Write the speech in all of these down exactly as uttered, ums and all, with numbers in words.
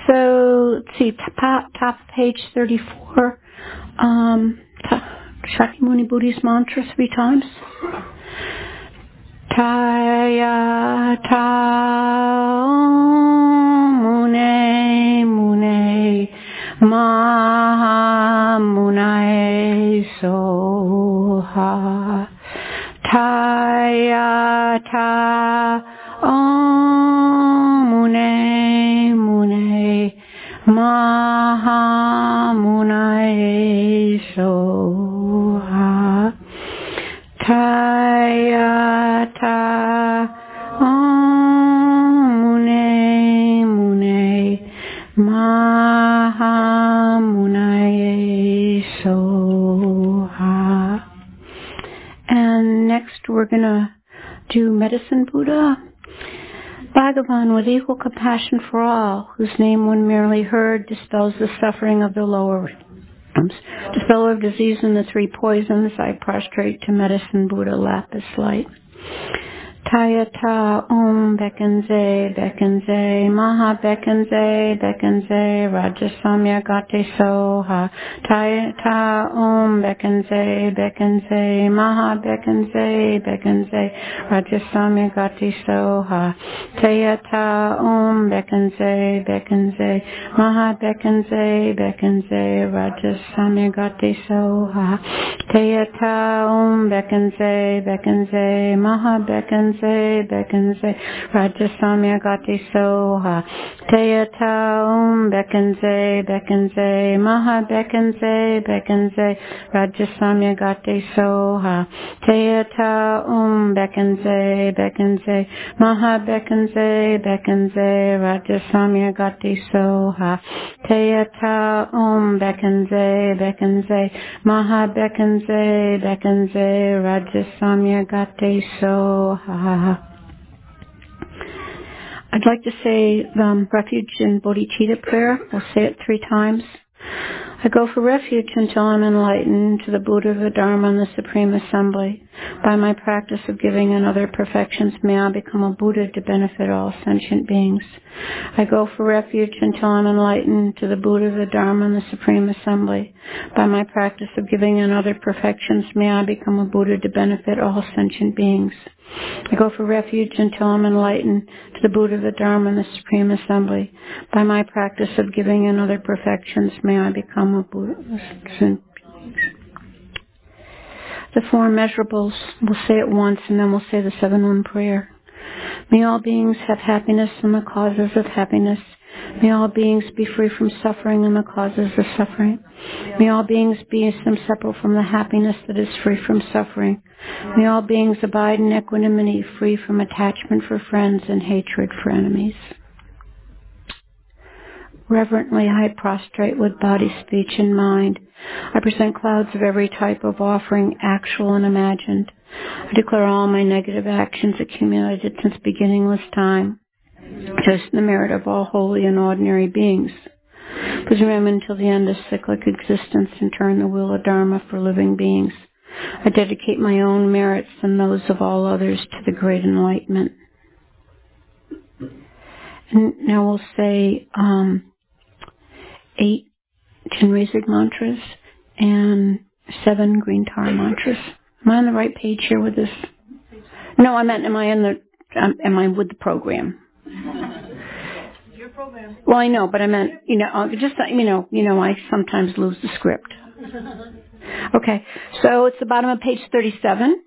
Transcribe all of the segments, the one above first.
So, let's see, top, top of page thirty-four, um, Shakyamuni Buddhi's mantra three times. Taya ta mune mune maha mune soha. Taya ta mune mune maha mune soha. Taya ta mune mune maha mune soha. And next we're going to do Medicine Buddha. Bhagavan, with equal compassion for all, whose name when merely heard dispels the suffering of the lower realms, dispeller of disease and the three poisons, I prostrate to Medicine Buddha lapis light. Tayata Om Bekenze Bekenze Maha Bekenze Bekenze Rajasamya Gate Soha. Tayata Om Bekenze Bekenze Maha Bekenze Bekenze Rajasamya Gate Soha. Tayata Om Bekenze Bekenze Maha Bekenze Bekenze Rajasamya Gate Soha. Tayata Om Bekenze Bekenze Maha Bekenze Bekenze, Bekenze, Rajasamya Gati Soha. Tayata Om Bekenze, Bekenze, Maha Bekenze, Bekenze, Rajasamya Gati Soha. Tayata Om Bekenze, Bekenze, Maha Bekenze, Bekenze, Rajasamya Gati Soha. Tayata Om Bekenze, Bekenze, Maha Bekenze, Bekenze, Rajasamya Gati Soha. I'd like to say um, refuge in bodhicitta prayer. We'll say it three times. I go for refuge until I'm enlightened to the Buddha, the Dharma, and the Supreme Assembly. By my practice of giving and other perfections, may I become a Buddha to benefit all sentient beings. I go for refuge until I'm enlightened to the Buddha, the Dharma, and the Supreme Assembly. By my practice of giving and other perfections, may I become a Buddha to benefit all sentient beings. I go for refuge until I'm enlightened to the Buddha, the Dharma, and the Supreme Assembly. By my practice of giving and other perfections, may I become a Buddha. The four immeasurables, we'll say it once and then we'll say the seven one prayer. May all beings have happiness and the causes of happiness. May all beings be free from suffering and the causes of suffering. May all beings be inseparable from the happiness that is free from suffering. May all beings abide in equanimity, free from attachment for friends and hatred for enemies. Reverently I prostrate with body, speech, and mind. I present clouds of every type of offering, actual and imagined. I declare all my negative actions accumulated since beginningless time, just the merit of all holy and ordinary beings. Presume until the end of cyclic existence and turn the wheel of Dharma for living beings. I dedicate my own merits and those of all others to the great enlightenment. And now we'll say um, eight Chinrezig mantras and seven Green Tara mantras. Am I on the right page here with this? No, I meant, am I in the? Um, am I with the program? Your program. Well, I know, but I meant, you know, uh, just you know, you know, I sometimes lose the script. Okay, so it's the bottom of page thirty-seven.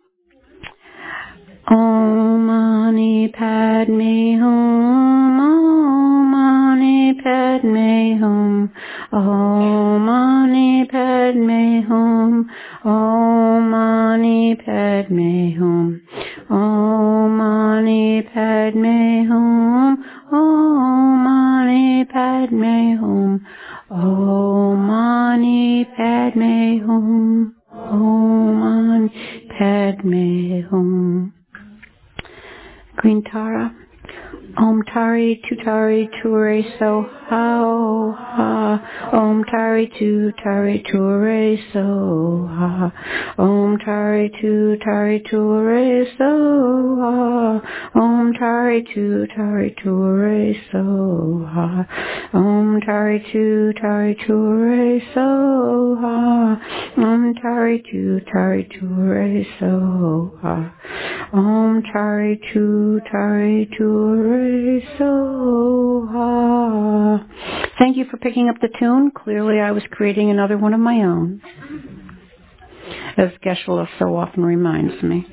Om Mani Padme Hum, Om Mani Padme Hum, Om Mani Padme Hum, Om Mani Padme Hum, Om Mani Padme Hum, Om Mani Padme Hum, Om Mani Padme Hum, Om Mani Padme Hum. Green Tara. Om Tari Tutari Ture So Ha Ha. Om Tari Tutari Ture So Ha. Om Tari Tutari Ture So Ha. Om Tari Tutari Ture So Ha. Om Tari Tutari Ture So Ha. Om Tari Tutari Ture So Ha. Om Tari Tutari Ture So Ha. Thank you for picking up the tune. Clearly I was creating another one of my own, as Geshe-la so often reminds me.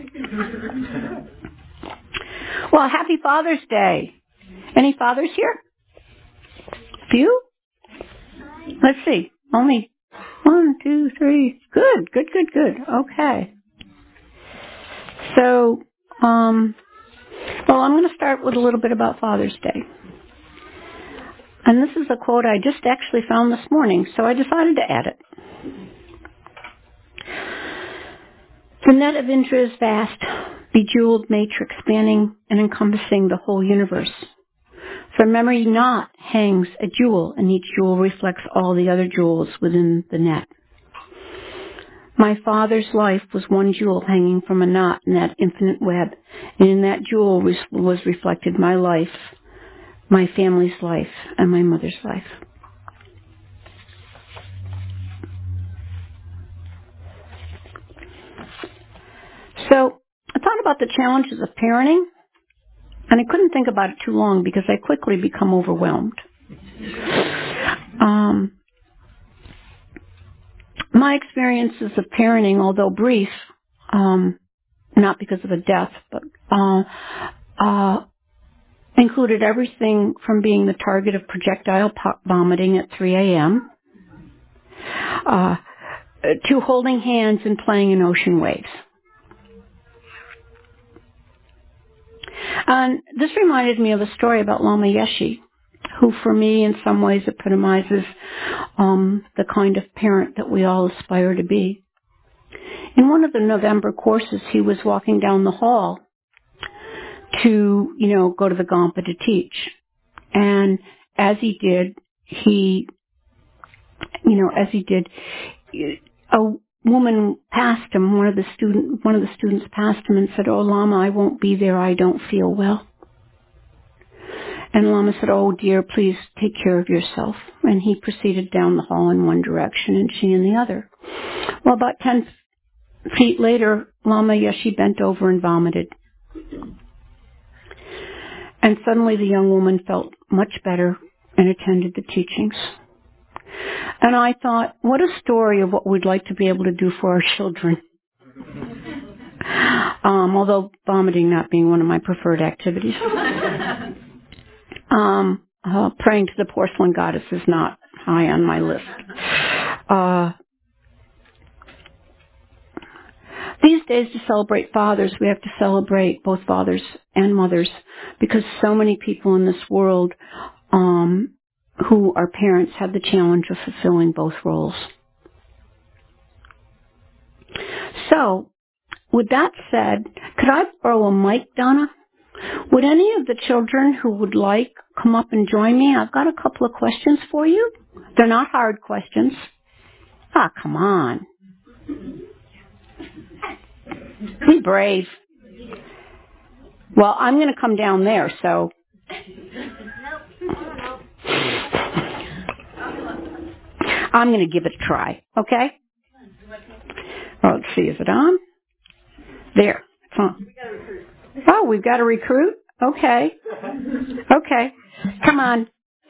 Well, happy Father's Day. Any fathers here? Few? Let's see. Only one, two, three. Good, good, good, good. Okay. So, um, well, I'm going to start with a little bit about Father's Day. And this is a quote I just actually found this morning, so I decided to add it. The net of Indra is vast, bejeweled matrix spanning and encompassing the whole universe. From memory knot hangs a jewel, and each jewel reflects all the other jewels within the net. My father's life was one jewel hanging from a knot in that infinite web, and in that jewel was reflected my life, my family's life, and my mother's life. So I thought about the challenges of parenting, and I couldn't think about it too long because I quickly become overwhelmed. Um, my experiences of parenting, although brief, um, not because of a death, but uh, uh, included everything from being the target of projectile vomiting at three a.m. Uh, to holding hands and playing in ocean waves. And this reminded me of a story about Lama Yeshe, who for me in some ways epitomizes um, the kind of parent that we all aspire to be. In one of the November courses, he was walking down the hall to, you know, go to the Gampa to teach. And as he did, he, you know, as he did, a woman passed him, one of the student, one of the students passed him and said, "Oh, Lama, I won't be there. I don't feel well." And Lama said, "Oh, dear, please take care of yourself." And he proceeded down the hall in one direction and she in the other. Well, about ten feet later, Lama Yeshe bent over and vomited. And suddenly the young woman felt much better and attended the teachings. And I thought, what a story of what we'd like to be able to do for our children. Um, although vomiting not being one of my preferred activities. Um, uh, praying to the porcelain goddess is not high on my list. Uh, these days to celebrate fathers, we have to celebrate both fathers and mothers because so many people in this world um, who are parents have the challenge of fulfilling both roles. So, with that said, could I borrow a mic, Donna? Would any of the children who would like come up and join me? I've got a couple of questions for you. They're not hard questions. Ah, come on. Be brave. Well, I'm going to come down there, so. I'm going to give it a try, okay? Well, let's see, is it on? There, it's on. Oh, we've got a recruit? Okay. Okay. Come on.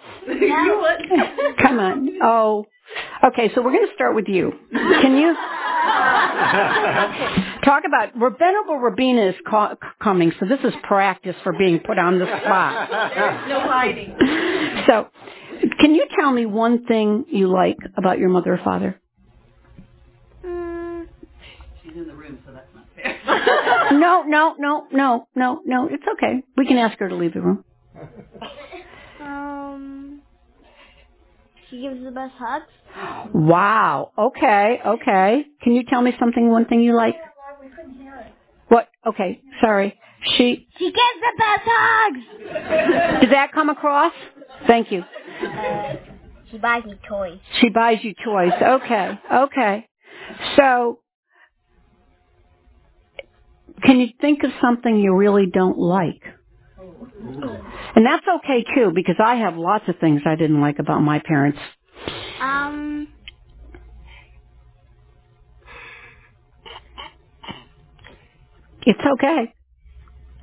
Come on. Oh. Okay, so we're going to start with you. Can you talk about, Venerable Rabina is co- coming, so this is practice for being put on the spot. No hiding. So, can you tell me one thing you like about your mother or father? Mm. She's in the room, so that's not fair. No, no, no, no, no, no. It's okay. We can ask her to leave the room. Um, she gives the best hugs. Wow. Okay, okay. Can you tell me something, one thing you like? We couldn't hear it. What? Okay, sorry. She She gives the best hugs. Did that come across? Thank you. Uh, she buys me toys. She buys you toys. Okay, okay. So, can you think of something you really don't like? And that's okay too, because I have lots of things I didn't like about my parents. Um. It's okay. Uh,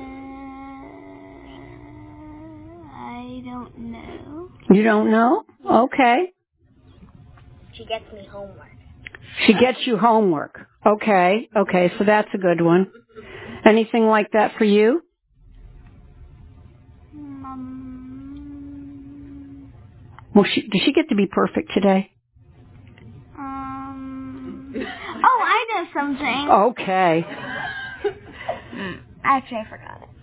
I don't know. You don't know? Okay. She gets me homework. She gets you homework. Okay, okay, so that's a good one. Anything like that for you? Um. Well, she, does she get to be perfect today? Um. Oh, I know something. Okay. Actually, I forgot it.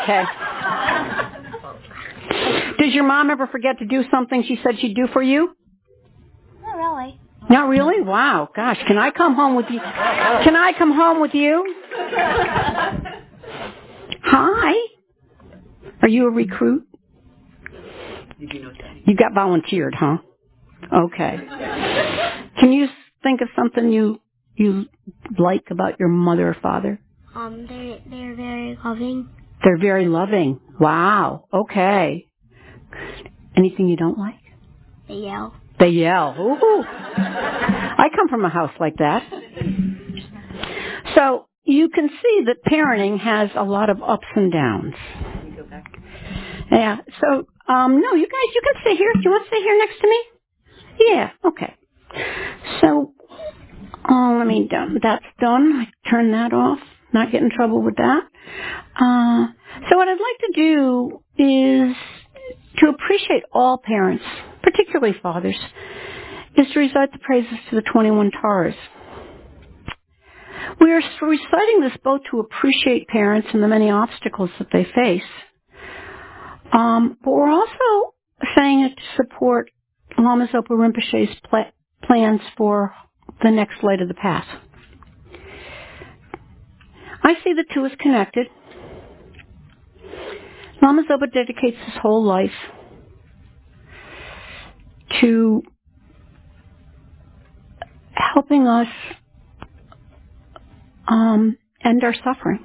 Okay. Does your mom ever forget to do something she said she'd do for you? Not really. Not really? Wow. Gosh, can I come home with you? Can I come home with you? Hi. Are you a recruit? You got volunteered, huh? Okay. Can you think of something you you like about your mother or father? Um, they're they're very loving. They're very loving. Wow. Okay. Anything you don't like? They yell. They yell. Ooh. I come from a house like that. So you can see that parenting has a lot of ups and downs. Yeah. So, um, no, you guys, you can stay here. Do you want to stay here next to me? Yeah. Okay. So, oh, let me done. That's done. I turn that off. Not get in trouble with that. Uh, so what I'd like to do is to appreciate all parents, particularly fathers, is to recite the praises to the twenty-one Taras. We are reciting this both to appreciate parents and the many obstacles that they face, um, but we're also saying it to support Lama Zopa Rinpoche's pl- plans for the next light of the path. I see the two as connected. Lama Zopa dedicates his whole life to helping us um, end our suffering.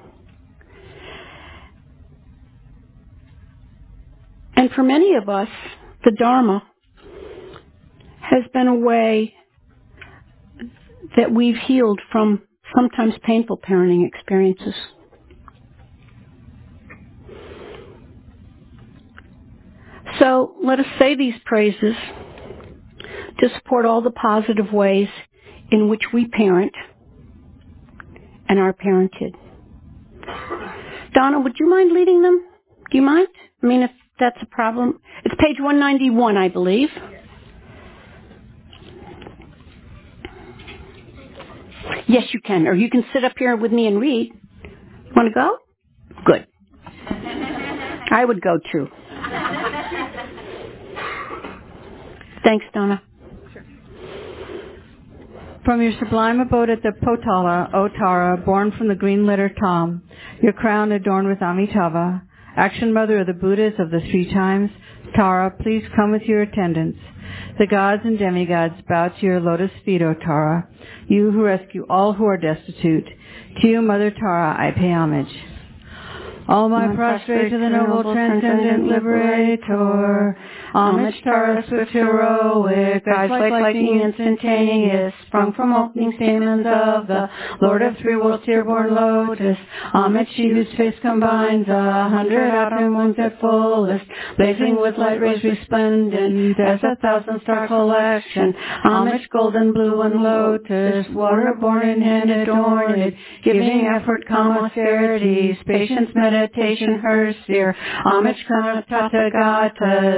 And for many of us, the Dharma has been a way that we've healed from sometimes painful parenting experiences. So let us say these praises to support all the positive ways in which we parent and are parented. Donna, would you mind leading them? Do you mind? I mean, if that's a problem. It's page one ninety-one, I believe. Yes, you can. Or you can sit up here with me and read. Want to go? Good. I would go too. Thanks, Donna. From your sublime abode at the Potala, O Tara, born from the green litter Tom, your crown adorned with Amitabha, action mother of the Buddhas of the three times, Tara, please come with your attendants. The gods and demigods bow to your lotus feet, O Tara, you who rescue all who are destitute. To you, Mother Tara, I pay homage. All my prostrate to the noble, transcendent liberator. Homage, Tara, swift, heroic, eyes like lightning, instantaneous, sprung from opening stamens of the Lord of three worlds, tear-born lotus. Homage, she whose face combines a hundred outer moons at fullest, blazing with light rays resplendent as a thousand-star collection. Homage, golden, blue, and lotus, water-born in hand adorned, giving effort, calm austerities, patience, meditation, her sphere. Homage, Tathagatas,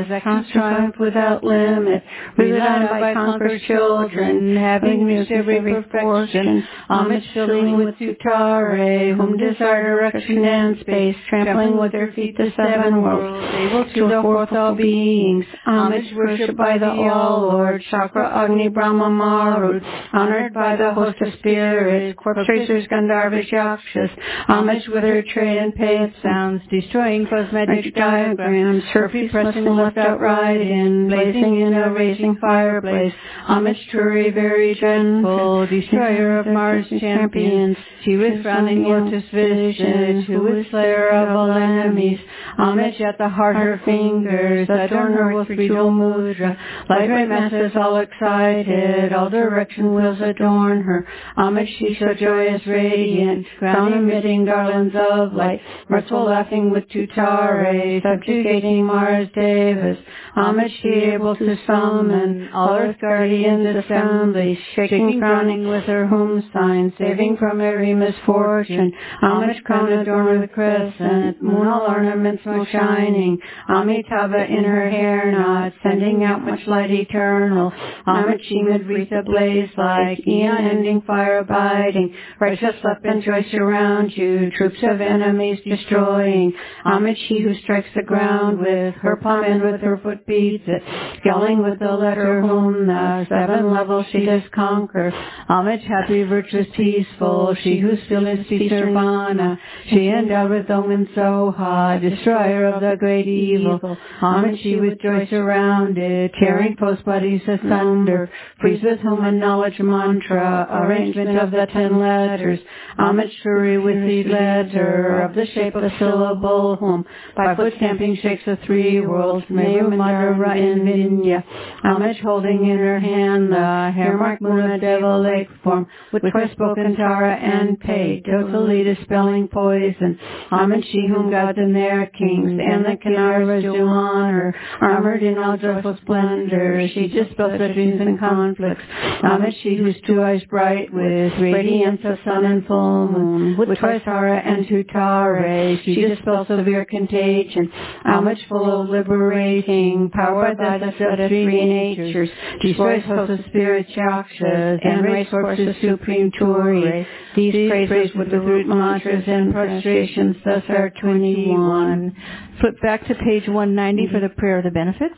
triumph without limit, ruled on by conquerors' children, having reached every perfection, homage filling with Tutare, whom desire direction and space, trampling with their feet the seven worlds, able to the fourth all beings, homage worshipped by the All-Lord, Chakra, Agni, Brahma, Marut, honored by the host of spirits, corpse tracers, Gandharvas, Yakshas, homage with her trade and pay its sounds, destroying cosmetic diagrams, her feet pressing left out right in, blazing in a racing fireplace, homage to her very gentle, destroyer of Mars champions, she with frowning lotus visage, who is slayer of all enemies, homage at the heart her fingers, adorn her with regal mudra, light ray masses all excited, all direction wheels adorn her, homage she so joyous radiant, crown emitting garlands of light, mirthful laughing with Tutare, subjugating Mars Devas, homage she able to summon all earth guardians assemblies, shaking frowning with her home sign, saving from every misfortune, homage crown adorned with crescent, moon all ornaments most shining, Amitabha in her hair knot, sending out much light eternal, homage she mid wreath ablaze like, eon ending fire abiding, righteous love and joy surround you, troops of enemies destroying, homage she who strikes the ground with her palm and with her foot beats it, yelling with the letter whom the seven levels she does conquer, homage happy, virtuous, peaceful, she who still is peace nirvana, she endowed with omen Soha, destroyer of the great evil, homage she with joy surrounded, tearing post bodies asunder, frees with whom a knowledge mantra, arrangement of the ten letters, homage Shuri with the letter of the shape of a syllable, whom by foot stamping shakes the three worlds, Maya Madhura in Vinya, homage holding in her hand the hair mark Muna Deva lake form, with twice spoken Tara and paid, totally dispelling poison, homage she whom gods and their kings and the Kinaras do honor, armored in all joyful splendor, she dispels the dreams and conflicts, homage she whose two eyes bright with radiance of sun and full moon, with twice Tara and Tutare, she dispels severe contagion, homage full of liberating power that the three natures, destroys hosts of spirits, yakshas, and race horses supreme Turi. These praises with the root mantras and prostrations thus are twenty-one. Flip back to page one ninety for the prayer of the benefits.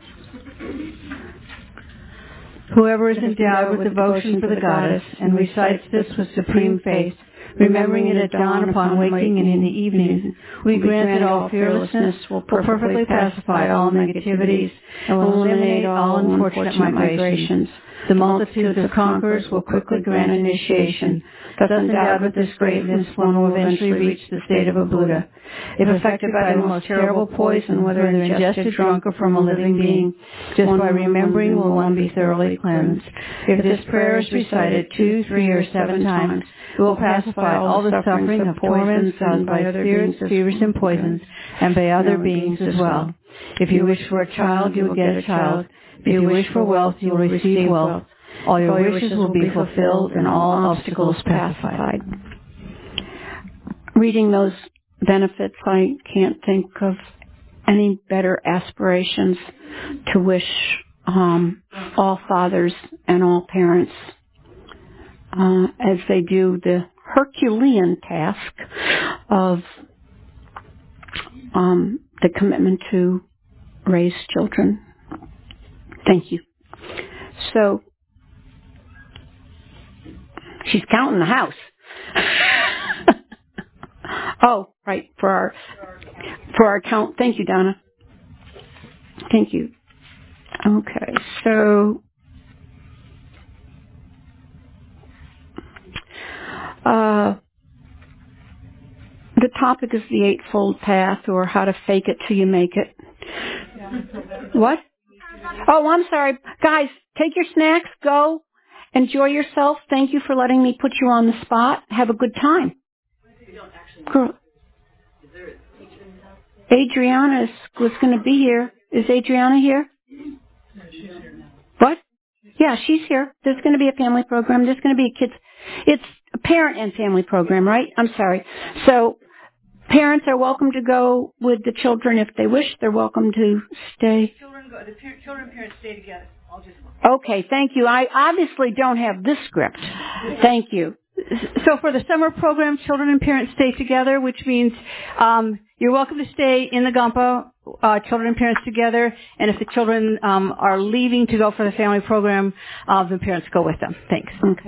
Whoever is endowed with devotion for the goddess and recites this with supreme faith, remembering it at dawn upon waking and in the evening, we grant that all fearlessness will perfectly pacify all negativities and will eliminate all unfortunate migrations. The multitudes of conquerors will quickly grant initiation. Thus endowed with this greatness, one will eventually reach the state of a Buddha. If affected by the most terrible poison, whether ingested, drunk, or from a living being, just by remembering will one be thoroughly cleansed. If this prayer is recited two, three, or seven times, it will pacify all the suffering of torments caused by spirits, fevers, and poisons, and by other beings as well. If you wish for a child, you will get a child. If you wish for wealth, you will receive wealth. All your wishes will be fulfilled and all obstacles pacified. Reading those benefits, I can't think of any better aspirations to wish um, all fathers and all parents uh, as they do the Herculean task of um, the commitment to raise children. Thank you. So, she's counting the house. Oh, right, for our for our count. Thank you, Donna. Thank you. Okay, so uh, the topic is the Eightfold Path, or how to fake it till you make it. What? Oh, I'm sorry. Guys, take your snacks, go, enjoy yourself. Thank you for letting me put you on the spot. Have a good time. Girl. Adriana is, was going to be here. Is Adriana here? What? Yeah, she's here. There's going to be a family program. There's going to be a kids. It's a parent and family program, right? I'm sorry. So, Parents are welcome to go with the children if they wish. They're welcome to stay. Children go. The par- children and parents stay together. I'll just. Okay, thank you. I obviously don't have this script. Thank you. So for the summer program, children and parents stay together, which means um, you're welcome to stay in the Gumpa, uh, children and parents together. And if the children um, are leaving to go for the family program, uh, the parents go with them. Thanks. Okay.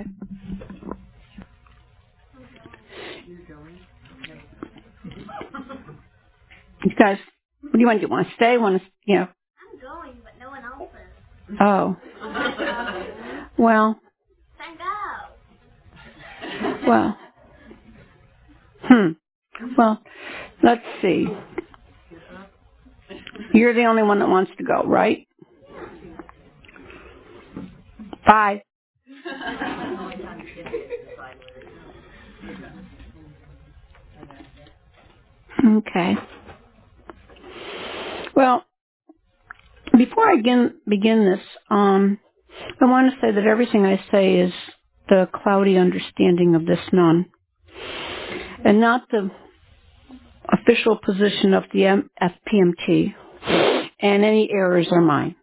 You guys, what do you want to do? Want to stay? Want to, you know? I'm going, but no one else is. Oh. Well. Then go. Well. Hmm. Well, let's see. You're the only one that wants to go, right? Bye. Okay. Well, before I begin, begin this, um, I want to say that everything I say is the cloudy understanding of this nun, and not the official position of the F P M T, and any errors are mine.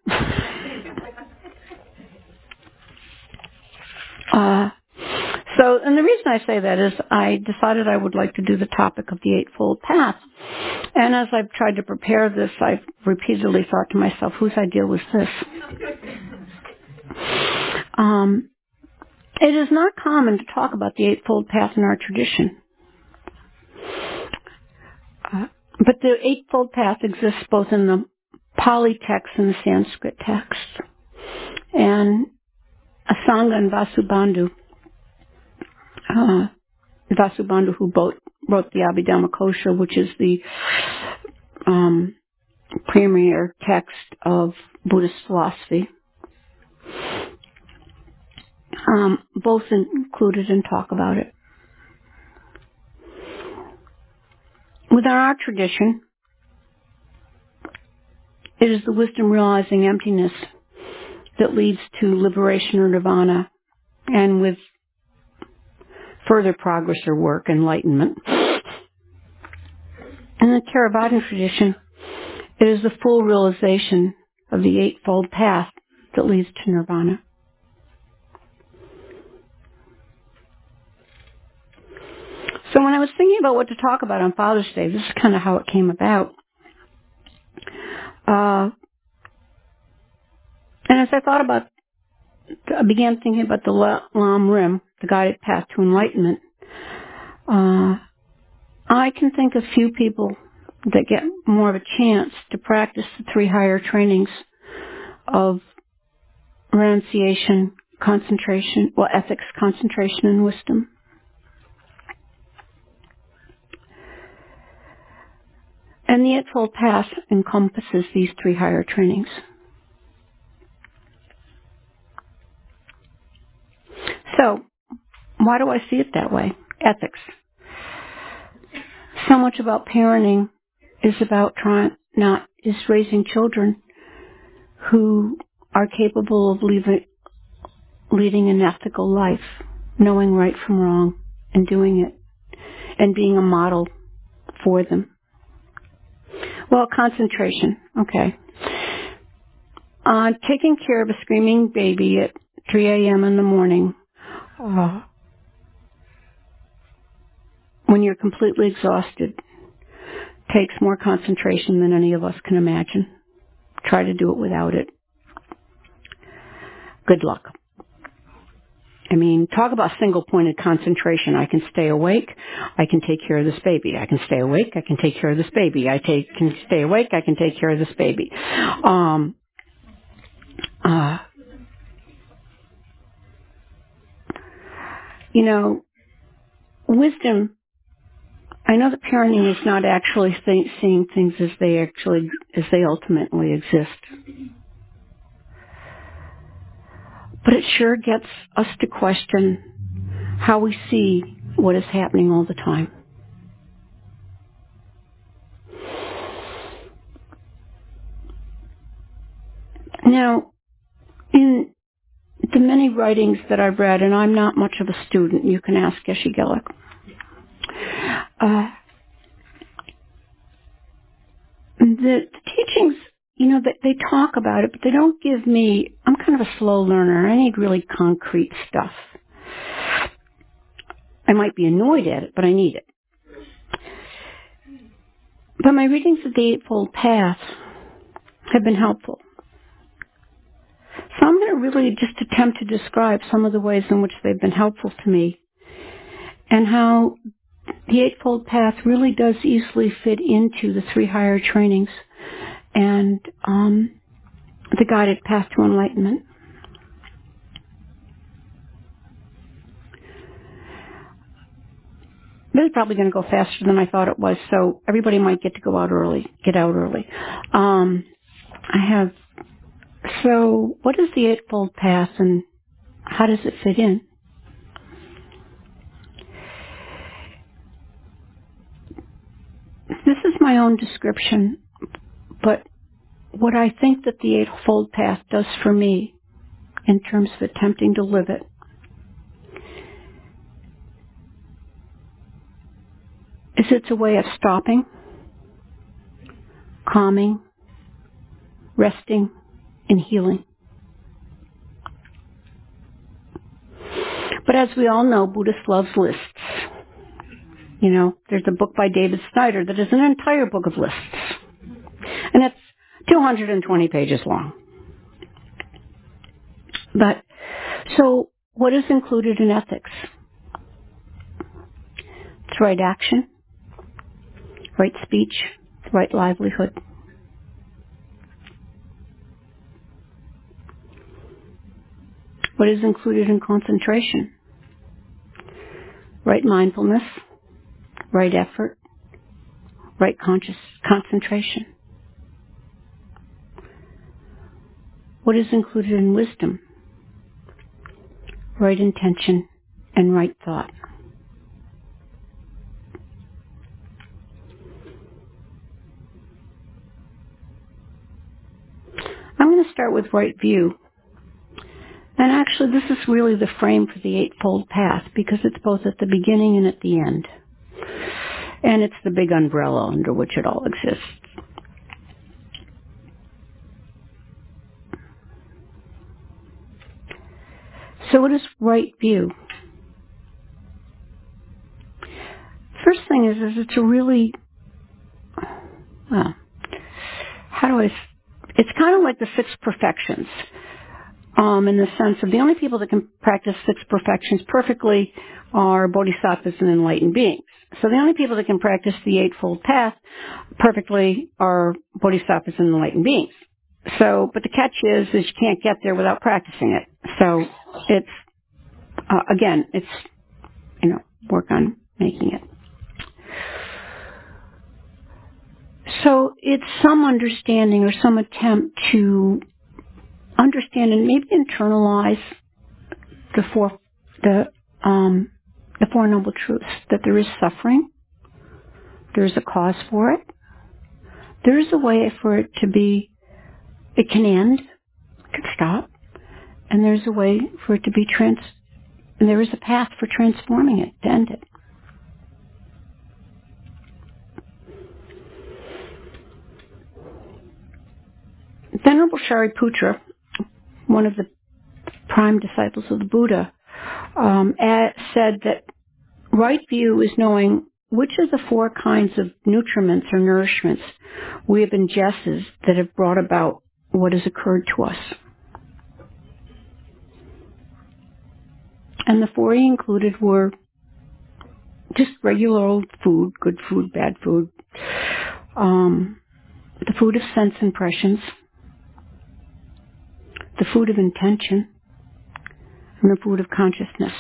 uh, so, and the reason I say that is I decided I would like to do the topic of the Eightfold Path. And as I've tried to prepare this, I've repeatedly thought to myself, whose idea was this? Um, it is not common to talk about the Eightfold Path in our tradition. Uh, but the Eightfold Path exists both in the Pali text and the Sanskrit text. And Asanga and Vasubandhu, uh, Vasubandhu who both wrote the Abhidhammakosha, which is the um, premier text of Buddhist philosophy, um, both included and talk about it. Within our tradition, it is the wisdom realizing emptiness that leads to liberation or nirvana, and with further progress or work, enlightenment. In the Theravadan tradition, it is the full realization of the Eightfold Path that leads to nirvana. So when I was thinking about what to talk about on Father's Day, this is kind of how it came about. Uh, and as I thought about, I began thinking about the Lam Rim, the guided path to enlightenment, uh, I can think of few people that get more of a chance to practice the three higher trainings of renunciation, concentration, well, ethics, concentration, and wisdom. And the Eightfold Path encompasses these three higher trainings. So, why do I see it that way? Ethics. So much about parenting is about trying, not, is raising children who are capable of leaving, leading an ethical life, knowing right from wrong, and doing it, and being a model for them. Well, concentration, okay. Uh, taking care of a screaming baby at three a.m. in the morning, uh, when you're completely exhausted, takes more concentration than any of us can imagine. Try to do it without it. Good luck. I mean, talk about single-pointed concentration. I can stay awake. I can take care of this baby. I can stay awake. I can take care of this baby. I take, can stay awake. I can take care of this baby. Um, uh, you know, wisdom, I know that parenting is not actually th- seeing things as they actually, as they ultimately exist. But it sure gets us to question how we see what is happening all the time. Now, in the many writings that I've read, and I'm not much of a student, you can ask Geshe Gelik, uh, And the, the teachings, you know, they, they talk about it, but they don't give me, I'm kind of a slow learner. I need really concrete stuff. I might be annoyed at it, but I need it. But my readings of the Eightfold Path have been helpful. So I'm going to really just attempt to describe some of the ways in which they've been helpful to me and how the Eightfold Path really does easily fit into the three higher trainings and um, the guided path to enlightenment. This is probably going to go faster than I thought it was, so everybody might get to go out early, get out early. Um, I have, so what is the Eightfold Path and how does it fit in? This is my own description, but what I think that the Eightfold Path does for me in terms of attempting to live it is it's a way of stopping, calming, resting, and healing. But as we all know, Buddhists love lists. You know, there's a book by David Snyder that is an entire book of lists. And it's two hundred twenty pages long. But, so, what is included in ethics? It's right action, right speech, right livelihood. What is included in concentration? Right mindfulness, right effort, right conscious concentration. What is included in wisdom? Right intention and right thought. I'm going to start with right view. And actually, this is really the frame for the Eightfold Path because it's both at the beginning and at the end. And it's the big umbrella under which it all exists. So what is right view? First thing is, is it's a really, well, how do I, it's kind of like the six perfections. Um, in the sense of the only people that can practice six perfections perfectly are bodhisattvas and enlightened beings. So the only people that can practice the Eightfold Path perfectly are bodhisattvas and enlightened beings. So, but the catch is, is you can't get there without practicing it. So it's, uh, again, it's, you know, work on making it. So it's some understanding or some attempt to understand and maybe internalize the four, the, um, the Four Noble Truths, that there is suffering, there is a cause for it, there is a way for it to be, it can end, it can stop, and there's a way for it to be trans, and there is a path for transforming it, to end it. Venerable Shariputra, one of the prime disciples of the Buddha, um, said that right view is knowing which of the four kinds of nutriments or nourishments we have ingested that have brought about what has occurred to us. And the four he included were just regular old food, good food, bad food, um, the food of sense impressions, the food of intention, and the food of consciousness.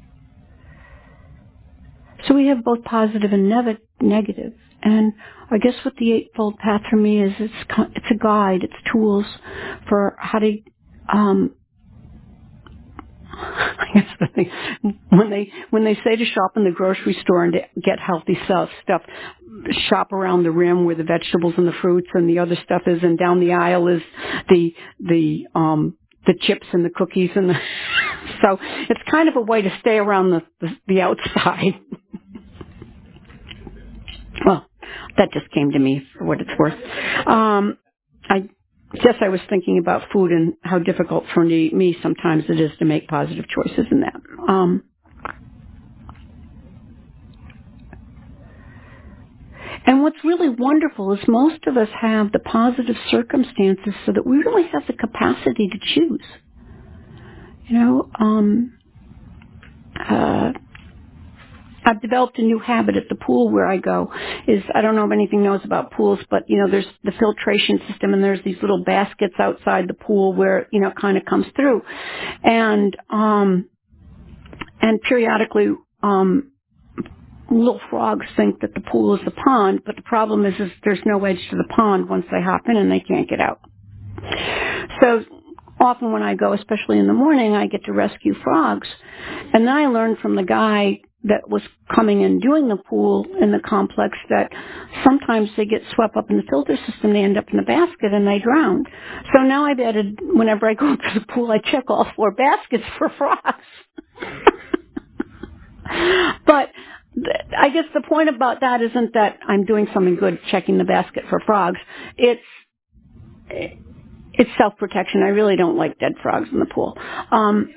So we have both positive and nev- negative. And I guess what the Eightfold Path for me is, it's it's a guide, it's tools for how to, um, I guess the thing, when they when they say to shop in the grocery store and to get healthy stuff, stuff, shop around the rim where the vegetables and the fruits and the other stuff is, and down the aisle is the the um the chips and the cookies and the so it's kind of a way to stay around the the, the outside. Well, That just came to me for what it's worth. Um, I guess I was thinking about food and how difficult for me, me sometimes it is to make positive choices in that. Um, and what's really wonderful is most of us have the positive circumstances so that we really have the capacity to choose. You know, um, uh, I've developed a new habit at the pool where I go. Is I don't know if anything knows about pools, but you know, there's the filtration system, and there's these little baskets outside the pool where you know, it kind of comes through, and um, and periodically, um, little frogs think that the pool is the pond, but the problem is, is there's no edge to the pond once they hop in, and they can't get out. So often when I go, especially in the morning, I get to rescue frogs, and then I learned from the guy that was coming and doing the pool in the complex that sometimes they get swept up in the filter system, they end up in the basket and they drown. So now I've added, whenever I go to the pool, I check all four baskets for frogs. But th- I guess the point about that isn't that I'm doing something good checking the basket for frogs. It's it's self-protection. I really don't like dead frogs in the pool. Um,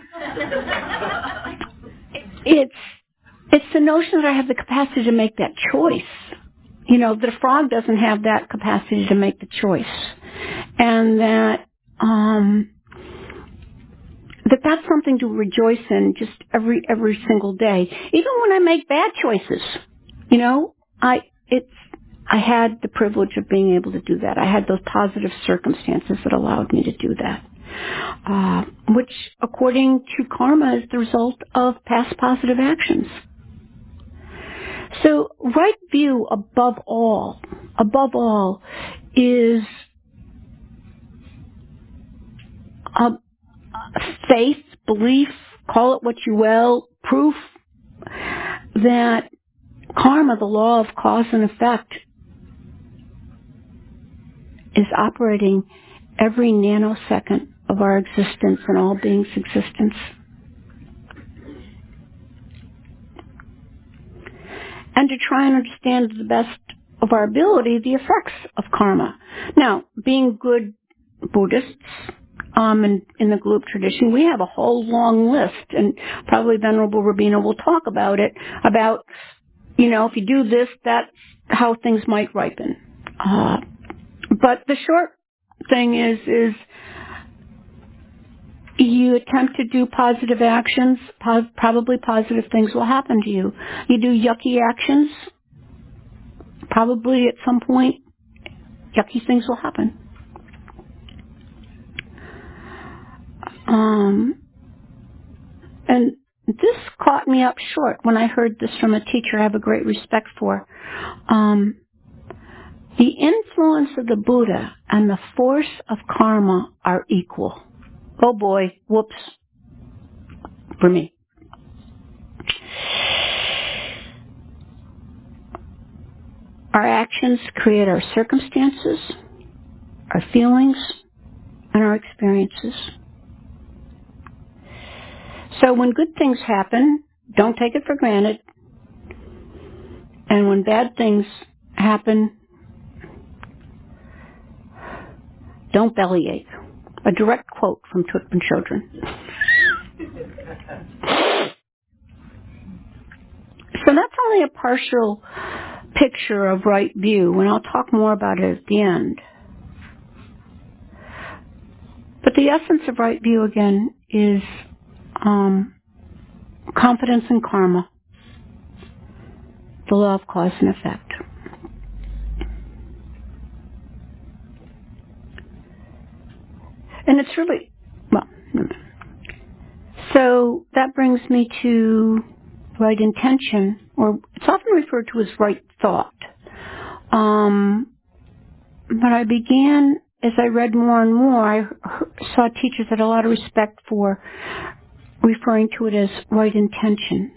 it's It's the notion that I have the capacity to make that choice. You know, that a frog doesn't have that capacity to make the choice. And that, um, that that's something to rejoice in just every, every single day. Even when I make bad choices. You know, I, it's, I had the privilege of being able to do that. I had those positive circumstances that allowed me to do that. Uh, which, according to karma, is the result of past positive actions. So right view above all, above all, is a faith, belief, call it what you will, proof that karma, the law of cause and effect, is operating every nanosecond of our existence and all beings' existence. And to try and understand to the best of our ability the effects of karma. Now, being good Buddhists, um, in, in the Gelug tradition, we have a whole long list, and probably Venerable Rabina will talk about it, about, you know, if you do this, that's how things might ripen. Uh, but the short thing is, is you attempt to do positive actions, po- probably positive things will happen to you. You do yucky actions, probably at some point, yucky things will happen. Um, and this caught me up short when I heard this from a teacher I have a great respect for. Um, the influence of the Buddha and the force of karma are equal. Oh boy, whoops, for me. Our actions create our circumstances, our feelings, and our experiences. So when good things happen, don't take it for granted. And when bad things happen, don't bellyache. A direct quote from Thupten Chodron. So that's only a partial picture of right view, and I'll talk more about it at the end. But the essence of right view, again, is um, confidence in karma, the law of cause and effect. And it's really, well, so that brings me to right intention, or it's often referred to as right thought. Um, but I began, as I read more and more, I saw teachers that had a lot of respect for referring to it as right intention.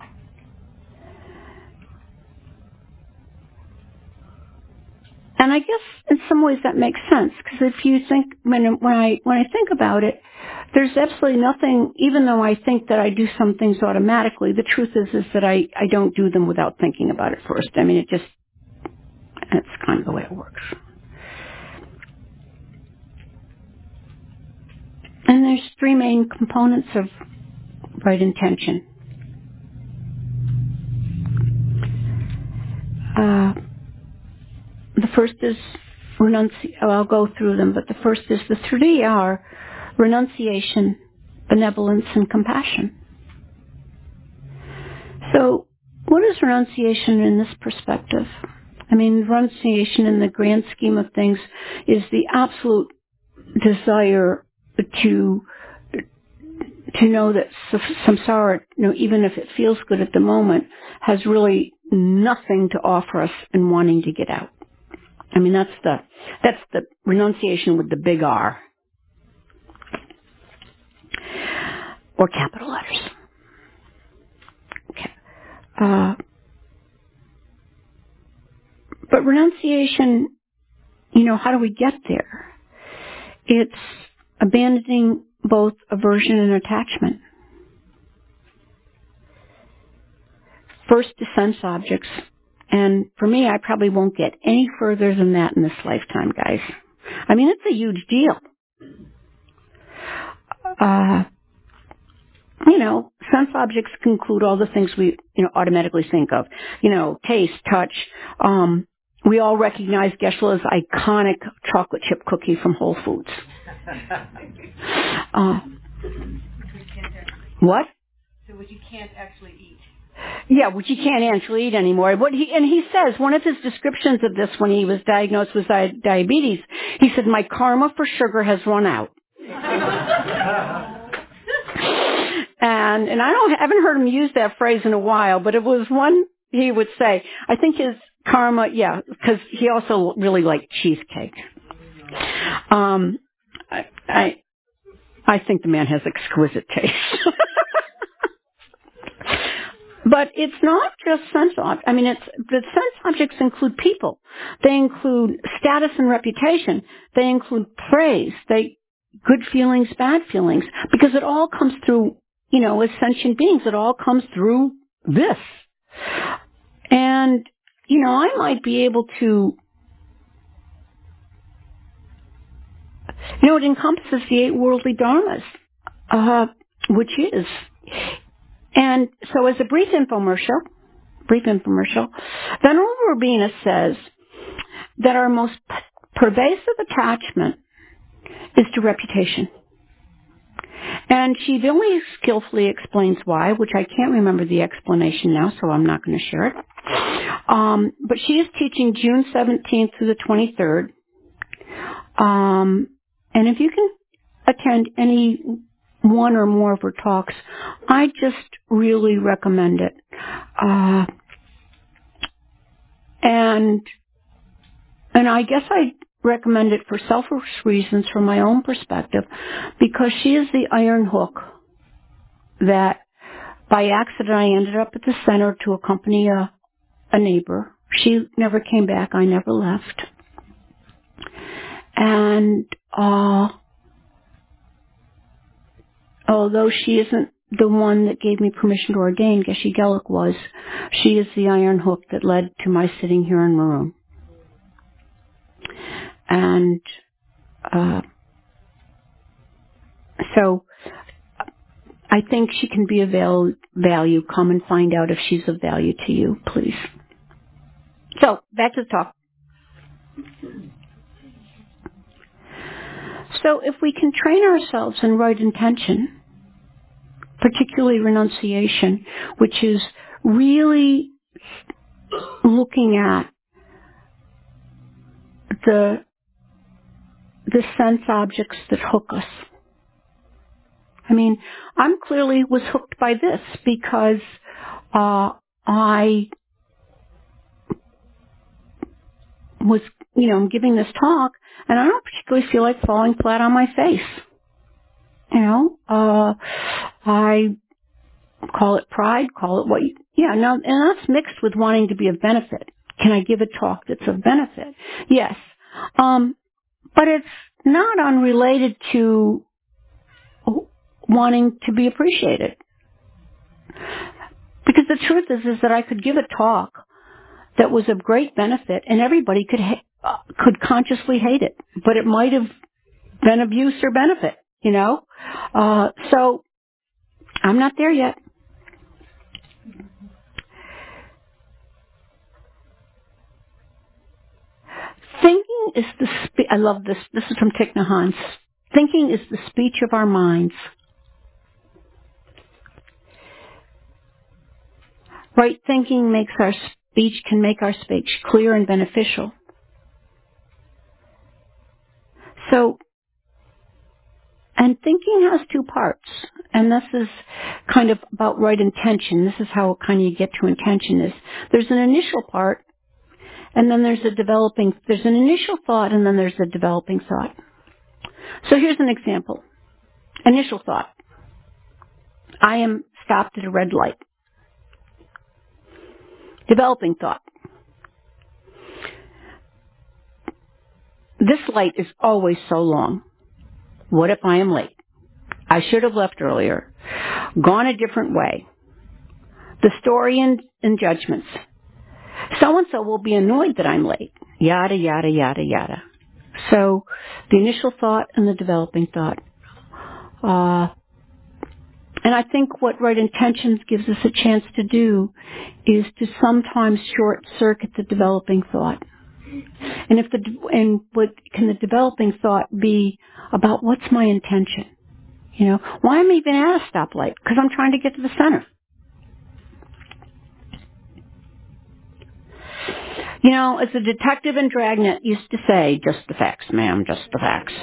And I guess in some ways that makes sense, because if you think, when, when I when I think about it, there's absolutely nothing, even though I think that I do some things automatically, the truth is is that I, I don't do them without thinking about it first. I mean, it just, That's kind of the way it works. And there's three main components of right intention. Uh, the first is renunciation. Oh, I'll go through them, but the first is the three are renunciation, benevolence, and compassion. So, what is renunciation in this perspective? I mean, renunciation in the grand scheme of things is the absolute desire to to know that samsara, you know, even if it feels good at the moment, has really nothing to offer us in wanting to get out. I mean, that's the that's the renunciation with the big R, or capital letters. Okay. Uh, but renunciation, you know, how do we get there? It's abandoning both aversion and attachment. First to sense objects, and for me, I probably won't get any further than that in this lifetime, guys. I mean, it's a huge deal. Uh, you know, sense objects include all the things we, you know, automatically think of. You know, taste, touch. Um, we all recognize Geshe-La's iconic chocolate chip cookie from Whole Foods. Uh, what? So which you can't actually eat. Yeah, which you can't actually eat anymore. What he, and he says, one of his descriptions of this when he was diagnosed with di- diabetes, he said, my karma for sugar has run out. and and I don't haven't heard him use that phrase in a while, but it was one he would say. I think his karma, yeah, because he also really liked cheesecake. Um, I, I I think the man has exquisite taste. But it's not just sense objects. I mean, it's the sense objects include people. They include status and reputation. They include praise. They good feelings, bad feelings, because it all comes through. You know, as sentient beings, it all comes through this. And you know, I might be able to. You know, it encompasses the eight worldly dharmas, uh, which is. And so as a brief infomercial, brief infomercial, Venerable Robina says that our most pervasive attachment is to reputation. And she really skillfully explains why, which I can't remember the explanation now, so I'm not going to share it. Um, but she is teaching June seventeenth through the twenty-third. Um, and if you can attend any one or more of her talks, I just really recommend it. Uh, and and I guess I recommend it for selfish reasons from my own perspective, because she is the iron hook that by accident I ended up at the center to accompany a, a neighbor. She never came back. I never left. And uh although she isn't the one that gave me permission to ordain, Geshe Gelik was, she is the iron hook that led to my sitting here in Maroon. And uh, so I think she can be of val- value. Come and find out if she's of value to you, please. So, back to the talk. So if we can train ourselves in right intention, particularly renunciation, which is really looking at the the sense objects that hook us. I mean, I'm clearly was hooked by this because uh, I was, you know, giving this talk, and I don't particularly feel like falling flat on my face. You know, uh, I call it pride, call it what you, yeah, no, and that's mixed with wanting to be of benefit. Can I give a talk that's of benefit? Yes. Um, but it's not unrelated to wanting to be appreciated. Because the truth is, is that I could give a talk that was of great benefit, and everybody could ha- uh, could consciously hate it, but it might have been of use or benefit, you know. Uh, so I'm not there yet. Thinking is the spe- I love this. This is from Thich Nhat Hanh. Thinking is the speech of our minds. Right thinking makes our speech can make our speech clear and beneficial. So, and thinking has two parts, and this is kind of about right intention. This is how kind of you get to intention is there's an initial part, and then there's a developing, there's an initial thought, and then there's a developing thought. So here's an example. Initial thought. I am stopped at a red light. Developing thought. This light is always so long. What if I am late? I should have left earlier. Gone a different way. The story and, and judgments. So-and-so will be annoyed that I'm late. Yada, yada, yada, yada. So the initial thought and the developing thought. Uh, and I think what right intentions gives us a chance to do is to sometimes short-circuit the developing thought. And if the and what can the developing thought be about what's my intention? You know, why am I even at a stoplight? Because I'm trying to get to the center. You know, as the detective in Dragnet used to say, just the facts, ma'am, just the facts.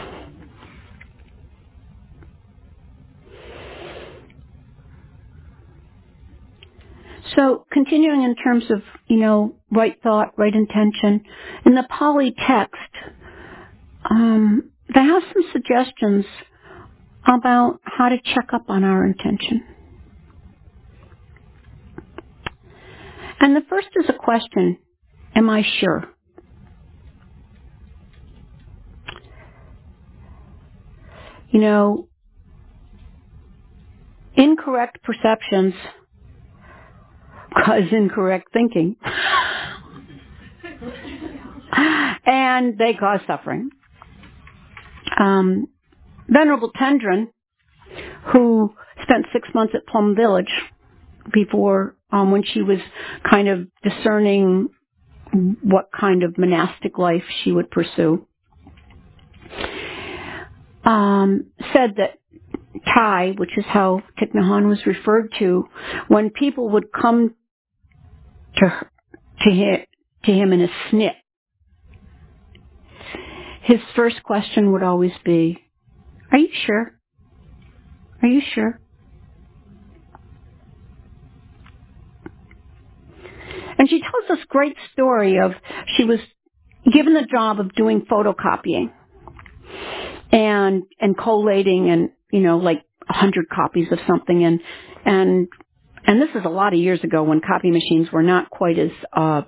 So, continuing in terms of, you know, right thought, right intention, in the Pali text, um, they have some suggestions about how to check up on our intention. And the first is a question, am I sure? You know, incorrect perceptions cause incorrect thinking. And they cause suffering. Um, Venerable Tendrin, who spent six months at Plum Village before, um, when she was kind of discerning what kind of monastic life she would pursue, um, said that Thai, which is how Thich Nhat Hanh was referred to, when people would come to her, to him, to him in a snit, his first question would always be, are you sure? Are you sure? And she tells this great story of she was given the job of doing photocopying and and collating and, you know, like a hundred copies of something, and and and this is a lot of years ago when copy machines were not quite as uh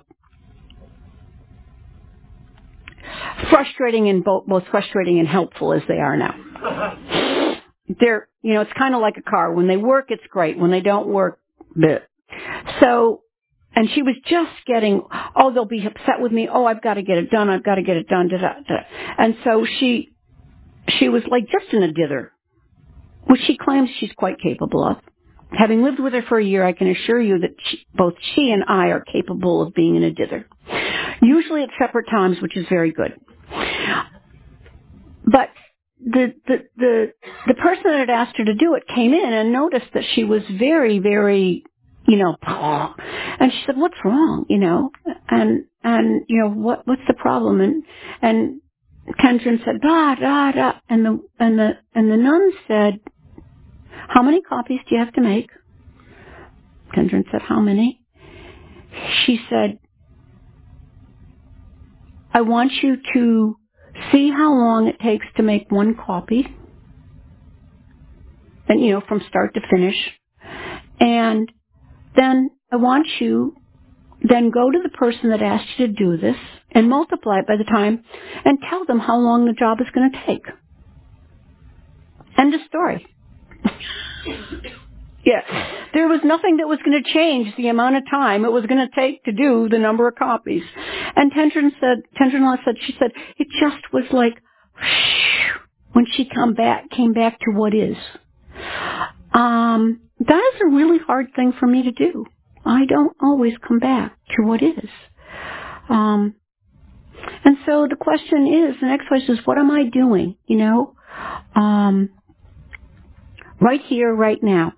frustrating and both both frustrating and helpful as they are now. They're, you know, it's kind of like a car. When they work, it's great. When they don't work, bleh. So, and she was just getting, oh, they'll be upset with me. Oh, I've got to get it done. I've got to get it done. Da, da, da. And so she, she was like just in a dither, which she claims she's quite capable of. Having lived with her for a year, I can assure you that she, both she and I are capable of being in a dither. Usually at separate times, which is very good. But the, the, the, the person that had asked her to do it came in and noticed that she was very, very, you know, and she said, what's wrong, you know, and, and, you know, what, what's the problem? And, and Tendrin said, da, da, da, and the, and the, and the nun said, how many copies do you have to make? Tendrin said, how many? She said, I want you to see how long it takes to make one copy, and, you know, from start to finish. And then I want you, then go to the person that asked you to do this and multiply it by the time and tell them how long the job is going to take. End of story. Yeah, there was nothing that was going to change the amount of time it was going to take to do the number of copies. And Tendrin said, Tendrin said, she said, it just was like, when she come back, came back to what is. Um, that is a really hard thing for me to do. I don't always come back to what is. Um, and so the question is, the next question is, what am I doing? You know, um, right here, right now.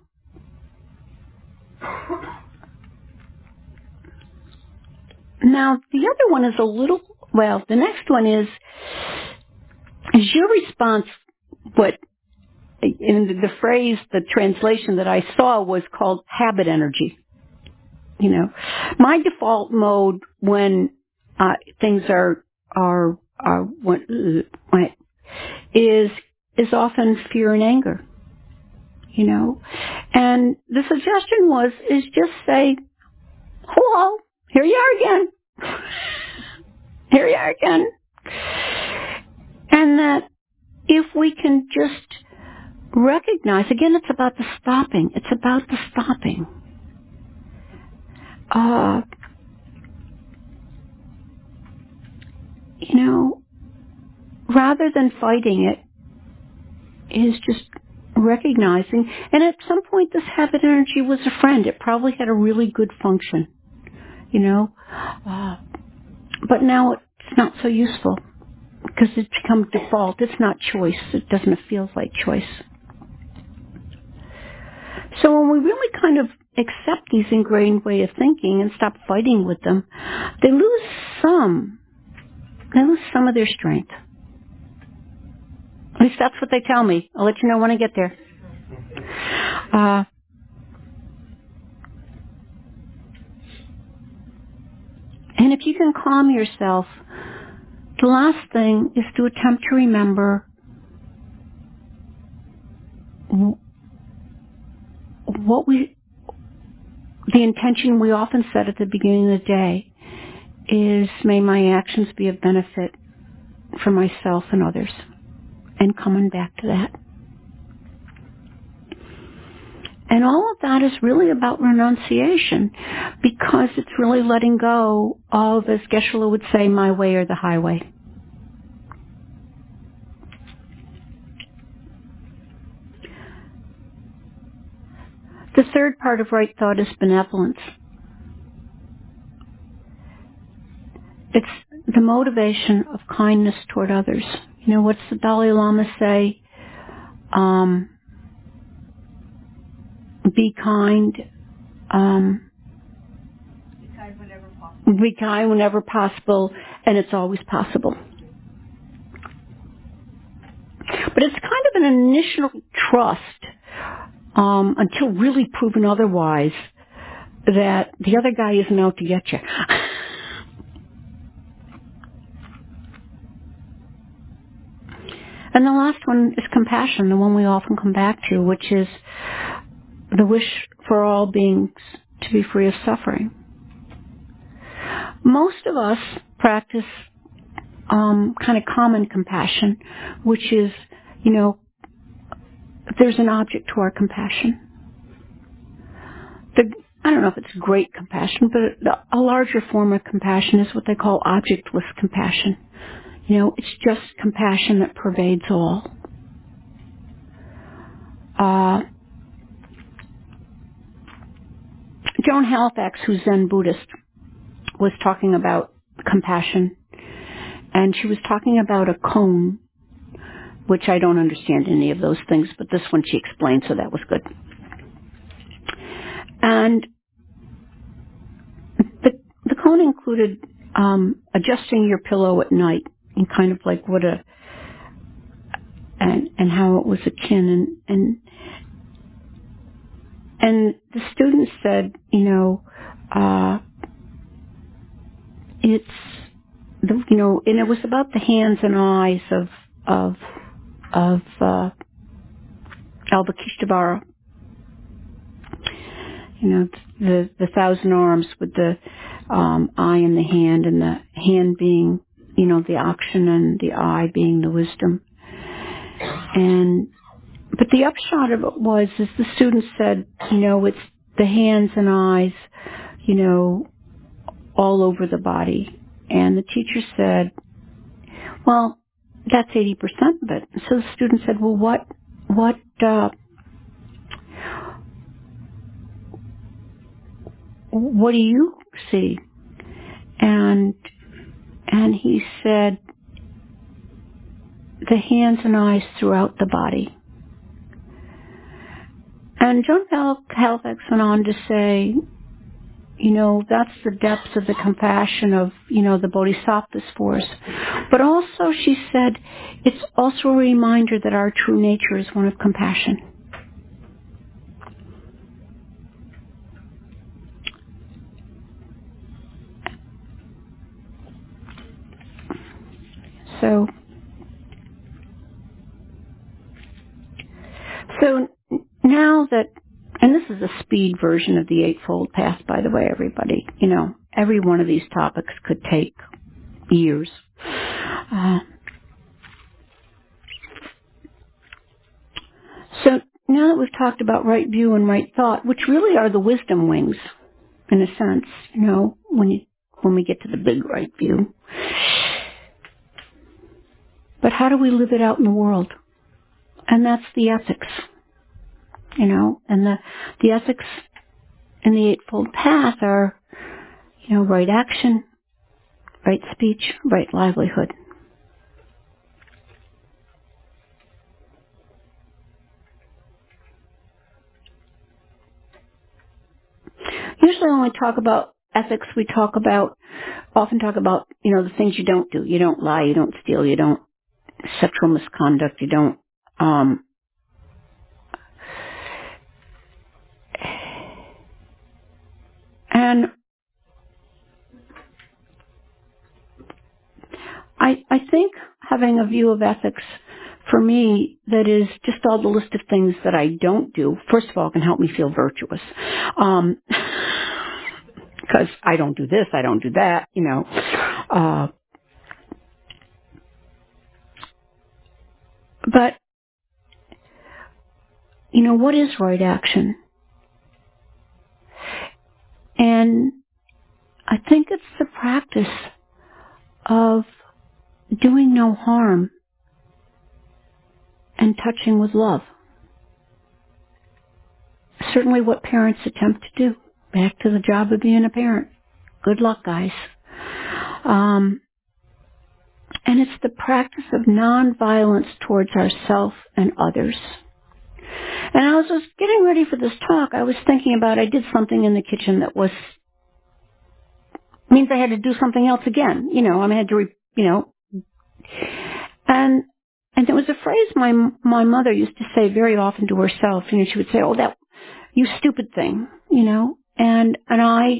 Now, the other one is a little, well, the next one is, is your response, what, in the phrase, the translation that I saw was called habit energy. You know, my default mode when uh, things are, are, are, when, when, is, is often fear and anger. You know, and the suggestion was, is just say, hello, here you are again. Here you are again. And that if we can just recognize, again, it's about the stopping. It's about the stopping. Uh, you know, rather than fighting it, is just recognizing. And at some point, this habit energy was a friend. It probably had a really good function, you know. Uh, but now it's not so useful because it's become default. It's not choice. It doesn't feel like choice. So when we really kind of accept these ingrained way of thinking and stop fighting with them, they lose some, they lose some of their strength. At least that's what they tell me. I'll let you know when I get there. Uh, and if you can calm yourself, the last thing is to attempt to remember what we, the intention we often set at the beginning of the day is, may my actions be of benefit for myself and others. And coming back to that. And all of that is really about renunciation, because it's really letting go of, as Geshe-la would say, my way or the highway. The third part of right thought is benevolence. It's the motivation of kindness toward others. You know, what's the Dalai Lama say? Um, be kind. Um, be kind whenever possible. Be kind whenever possible, and it's always possible. But it's kind of an initial trust, um, until really proven otherwise, that the other guy isn't out to get you. And the last one is compassion, the one we often come back to, which is the wish for all beings to be free of suffering. Most of us practice um, kind of common compassion, which is, you know, there's an object to our compassion. The, I don't know if it's great compassion, but a larger form of compassion is what they call objectless compassion. You know, it's just compassion that pervades all. Uh, Joan Halifax, who's Zen Buddhist, was talking about compassion, and she was talking about a cone, which I don't understand any of those things, but this one she explained, so that was good. And the, the cone included um, adjusting your pillow at night, and kind of like what a, and and how it was akin, and and and the student said, you know, uh, it's the, you know, and it was about the hands and eyes of of of uh, Avalokiteshvara. You know, the the thousand arms with the um, eye and the hand, and the hand being, you know, the action, and the eye being the wisdom. And but the upshot of it was, is the students said, you know, it's the hands and eyes, you know, all over the body. And the teacher said, well, that's eighty percent of it. So the student said, well, what, what, uh, what do you see? And, and he said, the hands and eyes throughout the body. And Joan Halifax went on to say, you know, that's the depths of the compassion of, you know, the Bodhisattva's force. But also, she said, it's also a reminder that our true nature is one of compassion. So, so now that, and this is a speed version of the Eightfold Path, by the way, everybody. You know, every one of these topics could take years. Uh, so now that we've talked about right view and right thought, which really are the wisdom wings, in a sense, you know, when you when we get to the big right view. But how do we live it out in the world? And that's the ethics. You know, and the, the ethics in the Eightfold Path are, you know, right action, right speech, right livelihood. Usually when we talk about ethics, we talk about, often talk about, you know, the things you don't do. You don't lie, you don't steal, you don't sexual misconduct, you don't, um, and I, I think having a view of ethics for me that is just all the list of things that I don't do, first of all, can help me feel virtuous. Um, because I don't do this, I don't do that, you know. Uh, but, you know, what is right action? And I think it's the practice of doing no harm and touching with love. Certainly what parents attempt to do. Back to the job of being a parent. Good luck, guys. Um, and it's the practice of nonviolence towards ourselves and others. And I was just getting ready for this talk. I was thinking about I did something in the kitchen that was means I had to do something else again. You know, I had to, re, you know, and and there was a phrase my my mother used to say very often to herself. You know, she would say, "Oh, that you stupid thing," you know, and and I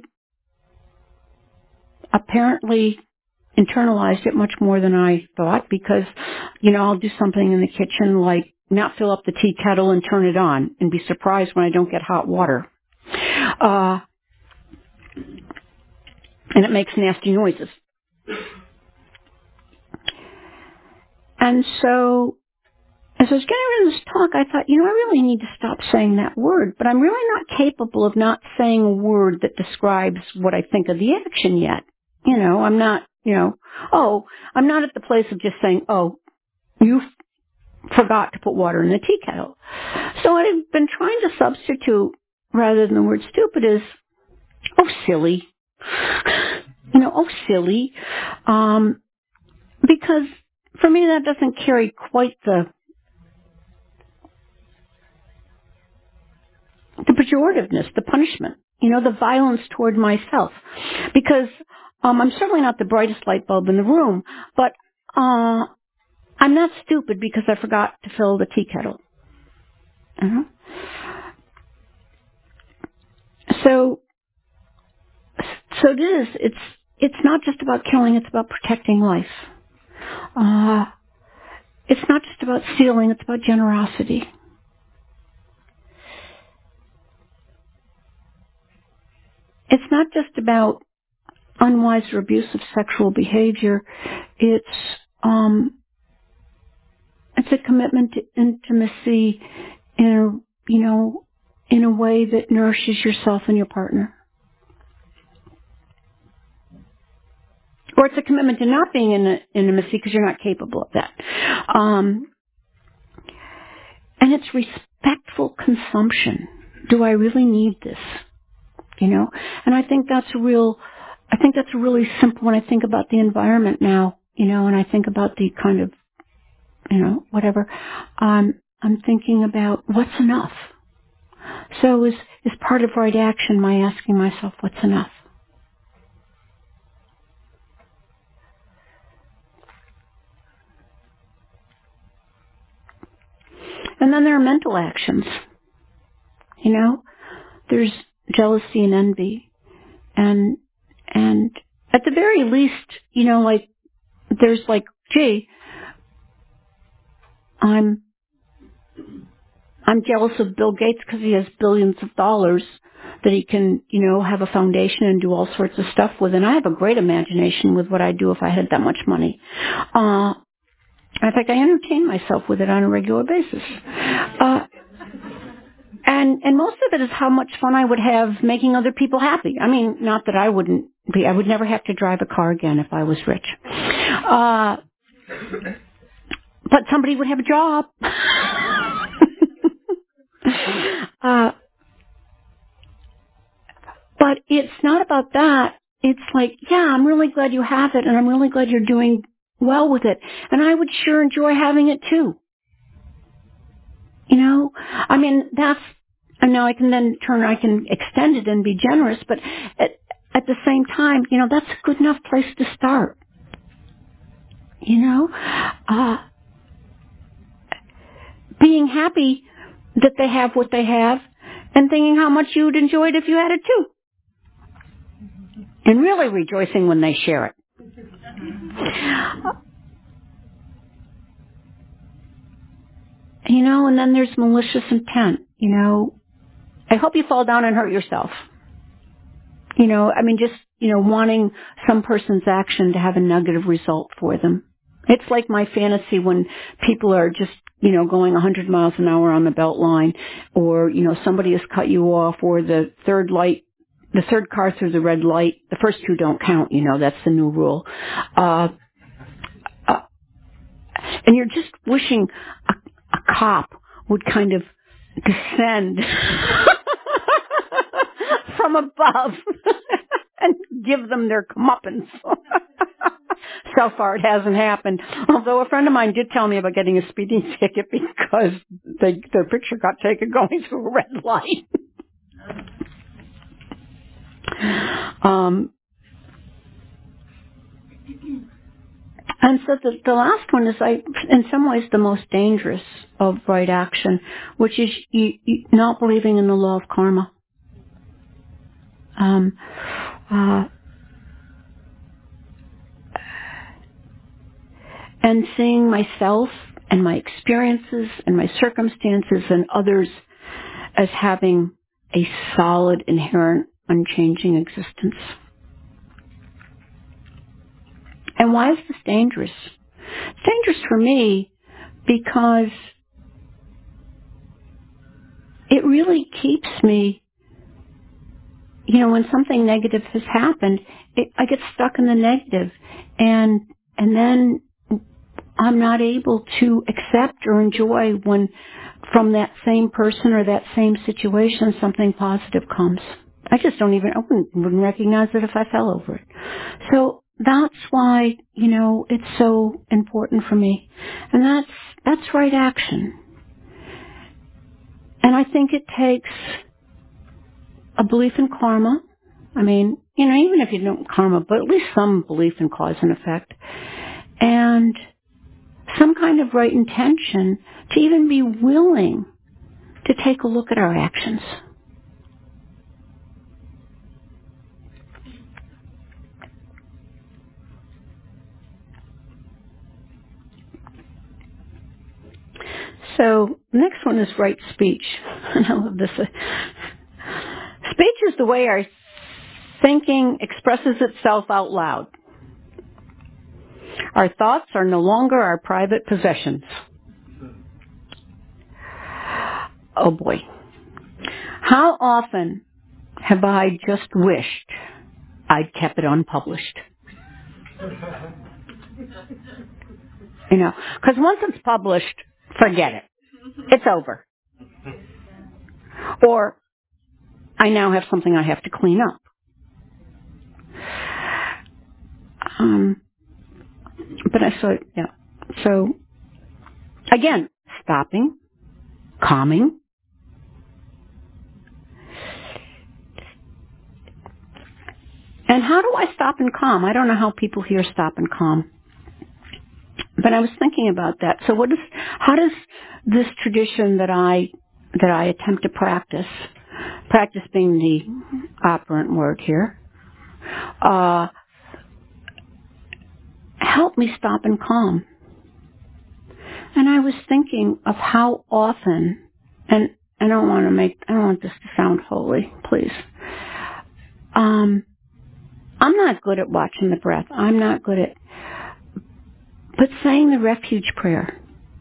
apparently internalized it much more than I thought because, you know, I'll do something in the kitchen like not fill up the tea kettle and turn it on and be surprised when I don't get hot water. Uh, and it makes nasty noises. And so as I was getting ready to this talk, I thought, you know, I really need to stop saying that word, but I'm really not capable of not saying a word that describes what I think of the action yet. You know, I'm not, you know, oh, I'm not at the place of just saying, oh, you forgot to put water in the tea kettle. So what I've been trying to substitute, rather than the word stupid, is, oh, silly. You know, oh, silly. Um, because for me that doesn't carry quite the the pejorativeness, the punishment, you know, the violence toward myself. Because um, I'm certainly not the brightest light bulb in the room, but uh, I'm not stupid because I forgot to fill the tea kettle. Uh-huh. So, so it is. It's it's not just about killing. It's about protecting life. Uh, it's not just about stealing. It's about generosity. It's not just about unwise or abusive sexual behavior. It's um, it's a commitment to intimacy in a, you know, in a way that nourishes yourself and your partner. Or it's a commitment to not being in intimacy because you're not capable of that. Um, and it's respectful consumption. Do I really need this? You know? And I think that's a real, I think that's really simple when I think about the environment now, you know, and I think about the kind of, you know, whatever. Um, I'm thinking about what's enough. So is, is part of right action my asking myself what's enough? And then there are mental actions. You know, there's jealousy and envy. And, and at the very least, you know, like, there's like, gee, I'm, I'm jealous of Bill Gates because he has billions of dollars that he can, you know, have a foundation and do all sorts of stuff with. And I have a great imagination with what I'd do if I had that much money. Uh, in fact, I entertain myself with it on a regular basis. Uh, and, and most of it is how much fun I would have making other people happy. I mean, not that I wouldn't be, I would never have to drive a car again if I was rich. Uh, but somebody would have a job. uh, but it's not about that. It's like, yeah, I'm really glad you have it, and I'm really glad you're doing well with it. And I would sure enjoy having it too. You know, I mean, that's, and now I can then turn, I can extend it and be generous, but at, at the same time, you know, that's a good enough place to start. You know, uh, being happy that they have what they have and thinking how much you'd enjoy it if you had it too. And really rejoicing when they share it. You know, and then there's malicious intent. You know, I hope you fall down and hurt yourself. You know, I mean, just, you know, wanting some person's action to have a negative result for them. It's like my fantasy when people are just, you know, going one hundred miles an hour on the belt line, or, you know, somebody has cut you off, or the third light, the third car through the red light. The first two don't count, you know, that's the new rule. Uh, uh and you're just wishing a, a cop would kind of descend from above and give them their comeuppance. So far it hasn't happened. Although a friend of mine did tell me about getting a speeding ticket because they, their picture got taken going through a red light. um, and so the, the last one is, I, in some ways, the most dangerous of right action, which is you, you not believing in the law of karma. Um, uh, and seeing myself and my experiences and my circumstances and others as having a solid, inherent, unchanging existence. And why is this dangerous? It's dangerous for me because it really keeps me, you know, when something negative has happened, it, I get stuck in the negative, and and then I'm not able to accept or enjoy when from that same person or that same situation something positive comes. I just don't even, I wouldn't, wouldn't recognize it if I fell over it. So that's why, you know, it's so important for me. And that's, that's right action. And I think it takes a belief in karma. I mean, you know, even if you don't karma, but at least some belief in cause and effect. And some kind of right intention to even be willing to take a look at our actions. So, next one is right speech. I love this. Speech is the way our thinking expresses itself out loud. Our thoughts are no longer our private possessions. oh boy. How often have I just wished I'd kept it unpublished? You know, because once it's published, forget it. It's over. Or I now have something I have to clean up. Um, but I so yeah. So again, stopping, calming. And how do I stop and calm? I don't know how people here stop and calm. But I was thinking about that. So what is, how does this tradition that I, that I attempt to practice, practice being the operant word here, uh, help me stop and calm? And I was thinking of how often, and I don't want to make, I don't want this to sound holy, please. Um, I'm not good at watching the breath. I'm not good at, but saying the refuge prayer.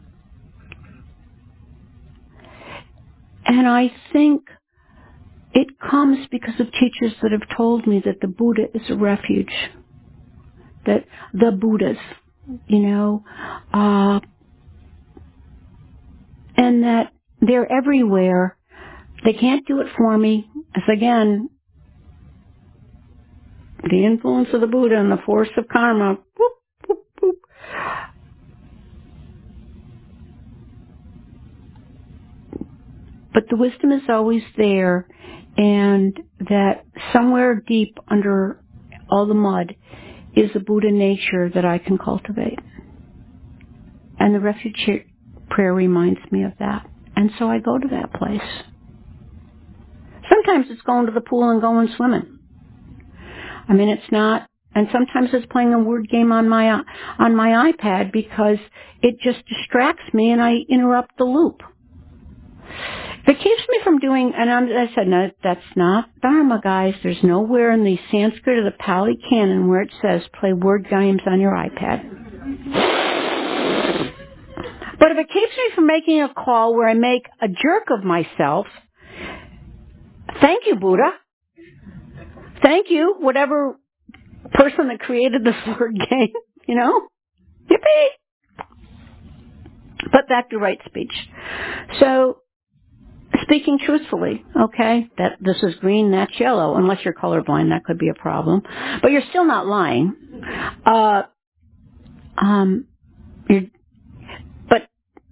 And I think it comes because of teachers that have told me that the Buddha is a refuge. That the Buddhas, you know, uh, and that they're everywhere. They can't do it for me. As again, the influence of the Buddha and the force of karma. Whoop, whoop, whoop. But the wisdom is always there, and that somewhere deep under all the mud is a Buddha nature that I can cultivate. And the refuge prayer reminds me of that. And so I go to that place. Sometimes it's going to the pool and going swimming. I mean, it's not, and sometimes it's playing a word game on my on my iPad because it just distracts me and I interrupt the loop. If it keeps me from doing, and I said, no, that's not Dharma, guys. There's nowhere in the Sanskrit or the Pali Canon where it says play word games on your iPad. But if it keeps me from making a call where I make a jerk of myself, thank you, Buddha. Thank you, whatever person that created this word game, you know? Yippee! But back to right speech. So, speaking truthfully, okay, that this is green, that's yellow. Unless you're colorblind, that could be a problem. But you're still not lying. Uh, um, you're, but,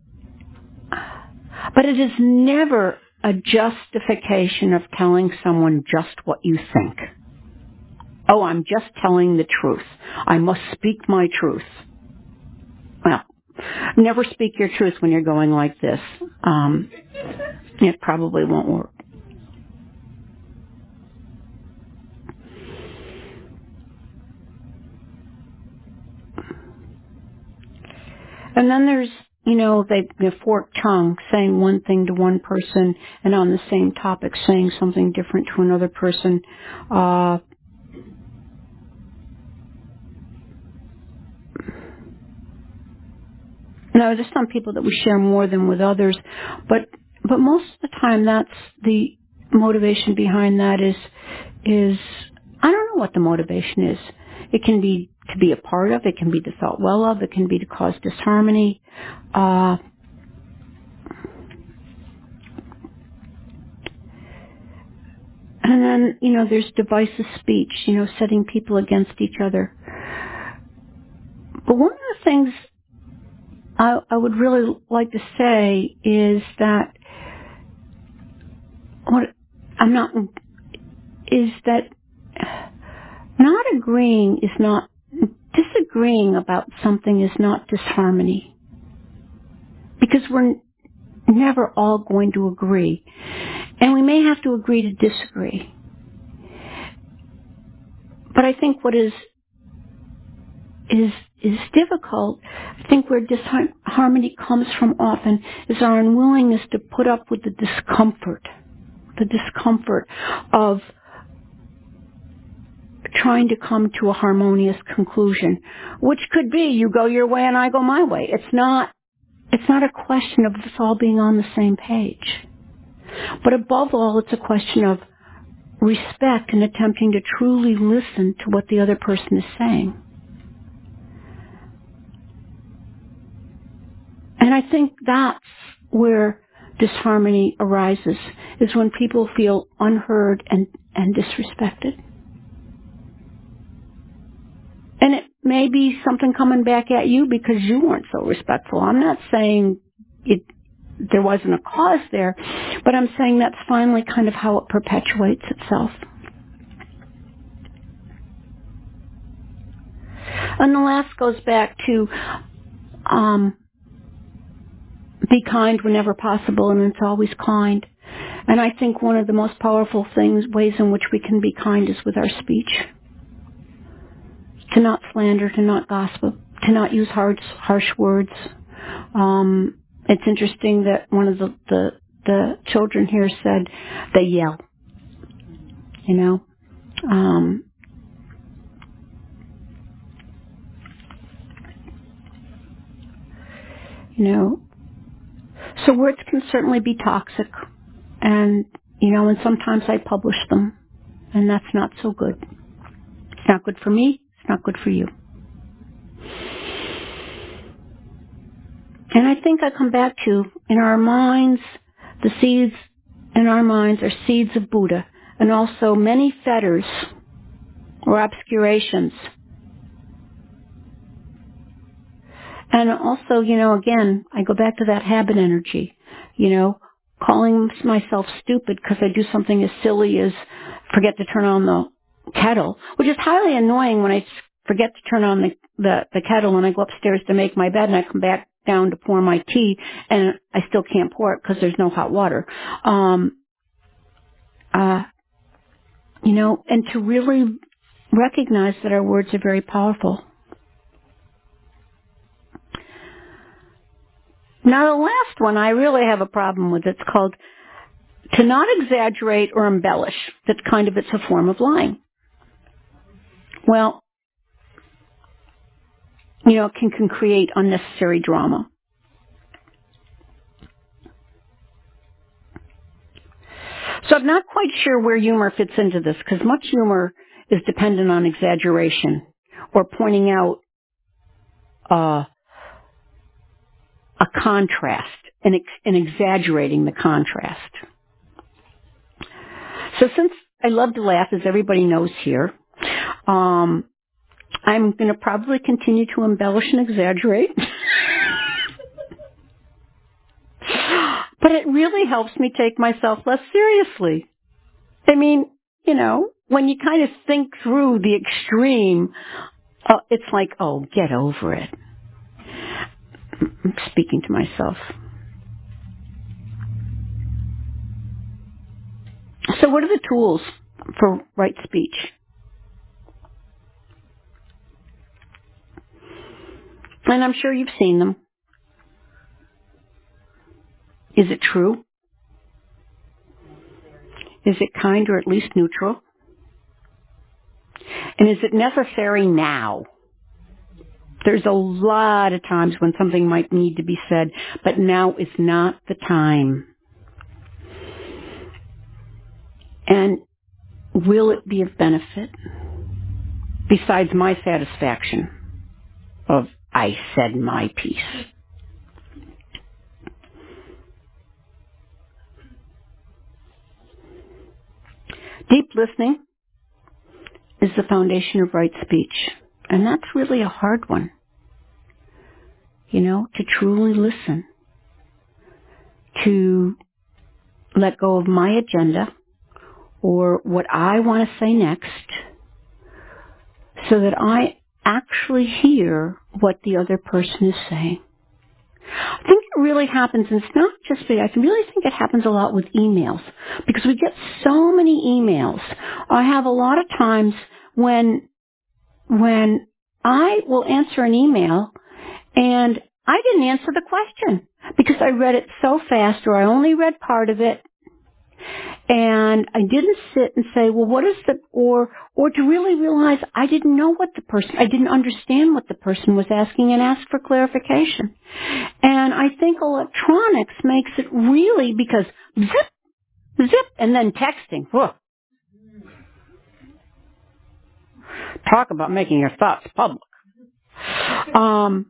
but it is never a justification of telling someone just what you think. Oh, I'm just telling the truth. I must speak my truth. Well, never speak your truth when you're going like this. Um, it probably won't work. And then there's, you know, they, the forked tongue, saying one thing to one person and on the same topic saying something different to another person. Uh, Now, there's some people that we share more than with others, but but most of the time, that's the motivation behind that is is I don't know what the motivation is. It can be to be a part of. It can be to thought well of. It can be to cause disharmony. Uh, and then you know, there's divisive speech. You know, setting people against each other. But one of the things I, I would really like to say is that what I'm not is that not agreeing is not disagreeing about something is not disharmony, because we're never all going to agree, and we may have to agree to disagree. But I think what is is is difficult, I think where disharmony comes from often, is our unwillingness to put up with the discomfort, the discomfort of trying to come to a harmonious conclusion, which could be you go your way and I go my way. It's not, it's not a question of us all being on the same page. But above all, it's a question of respect and attempting to truly listen to what the other person is saying. And I think that's where disharmony arises, is when people feel unheard and, and disrespected. And it may be something coming back at you because you weren't so respectful. I'm not saying it, there wasn't a cause there, but I'm saying that's finally kind of how it perpetuates itself. And the last goes back to um, be kind whenever possible, and it's always kind. And I think one of the most powerful things, ways in which we can be kind, is with our speech. To not slander, to not gossip, to not use harsh, harsh words. Um, it's interesting that one of the, the, the children here said they yell. You know? Um, you know, so words can certainly be toxic. And, you know, and sometimes I publish them. And that's not so good. It's not good for me. It's not good for you. And I think I come back to, in our minds, the seeds in our minds are seeds of Buddha, and also many fetters or obscurations. And also, you know, again, I go back to that habit energy, you know, calling myself stupid because I do something as silly as forget to turn on the kettle, which is highly annoying when I forget to turn on the, the, the kettle when I go upstairs to make my bed and I come back down to pour my tea and I still can't pour it because there's no hot water. Um, uh, you know, and to really recognize that our words are very powerful. Now the last one I really have a problem with. It's called to not exaggerate or embellish. That's kind of, it's a form of lying. Well, you know, it can, can create unnecessary drama. So I'm not quite sure where humor fits into this, because much humor is dependent on exaggeration or pointing out uh, a contrast and, ex- and exaggerating the contrast. So since I love to laugh, as everybody knows here, um, I'm going to probably continue to embellish and exaggerate. But it really helps me take myself less seriously. I mean, you know, when you kind of think through the extreme, uh, it's like, oh, get over it. I'm speaking to myself. So what are the tools for right speech? And I'm sure you've seen them. Is it true? Is it kind or at least neutral? And is it necessary now? There's a lot of times when something might need to be said, but now is not the time. And will it be of benefit? Besides my satisfaction of, I said my piece. Deep listening is the foundation of right speech. And that's really a hard one. You know, to truly listen. To let go of my agenda or what I want to say next so that I actually hear what the other person is saying. I think it really happens, and it's not just me, I really think it happens a lot with emails, because we get so many emails. I have a lot of times when, when I will answer an email and I didn't answer the question because I read it so fast, or I only read part of it, and I didn't sit and say, well, what is the, or, or to really realize I didn't know what the person, I didn't understand what the person was asking and ask for clarification. And I think electronics makes it really, because zip, Zip, and then texting. Whoa. Talk about making your thoughts public. Um,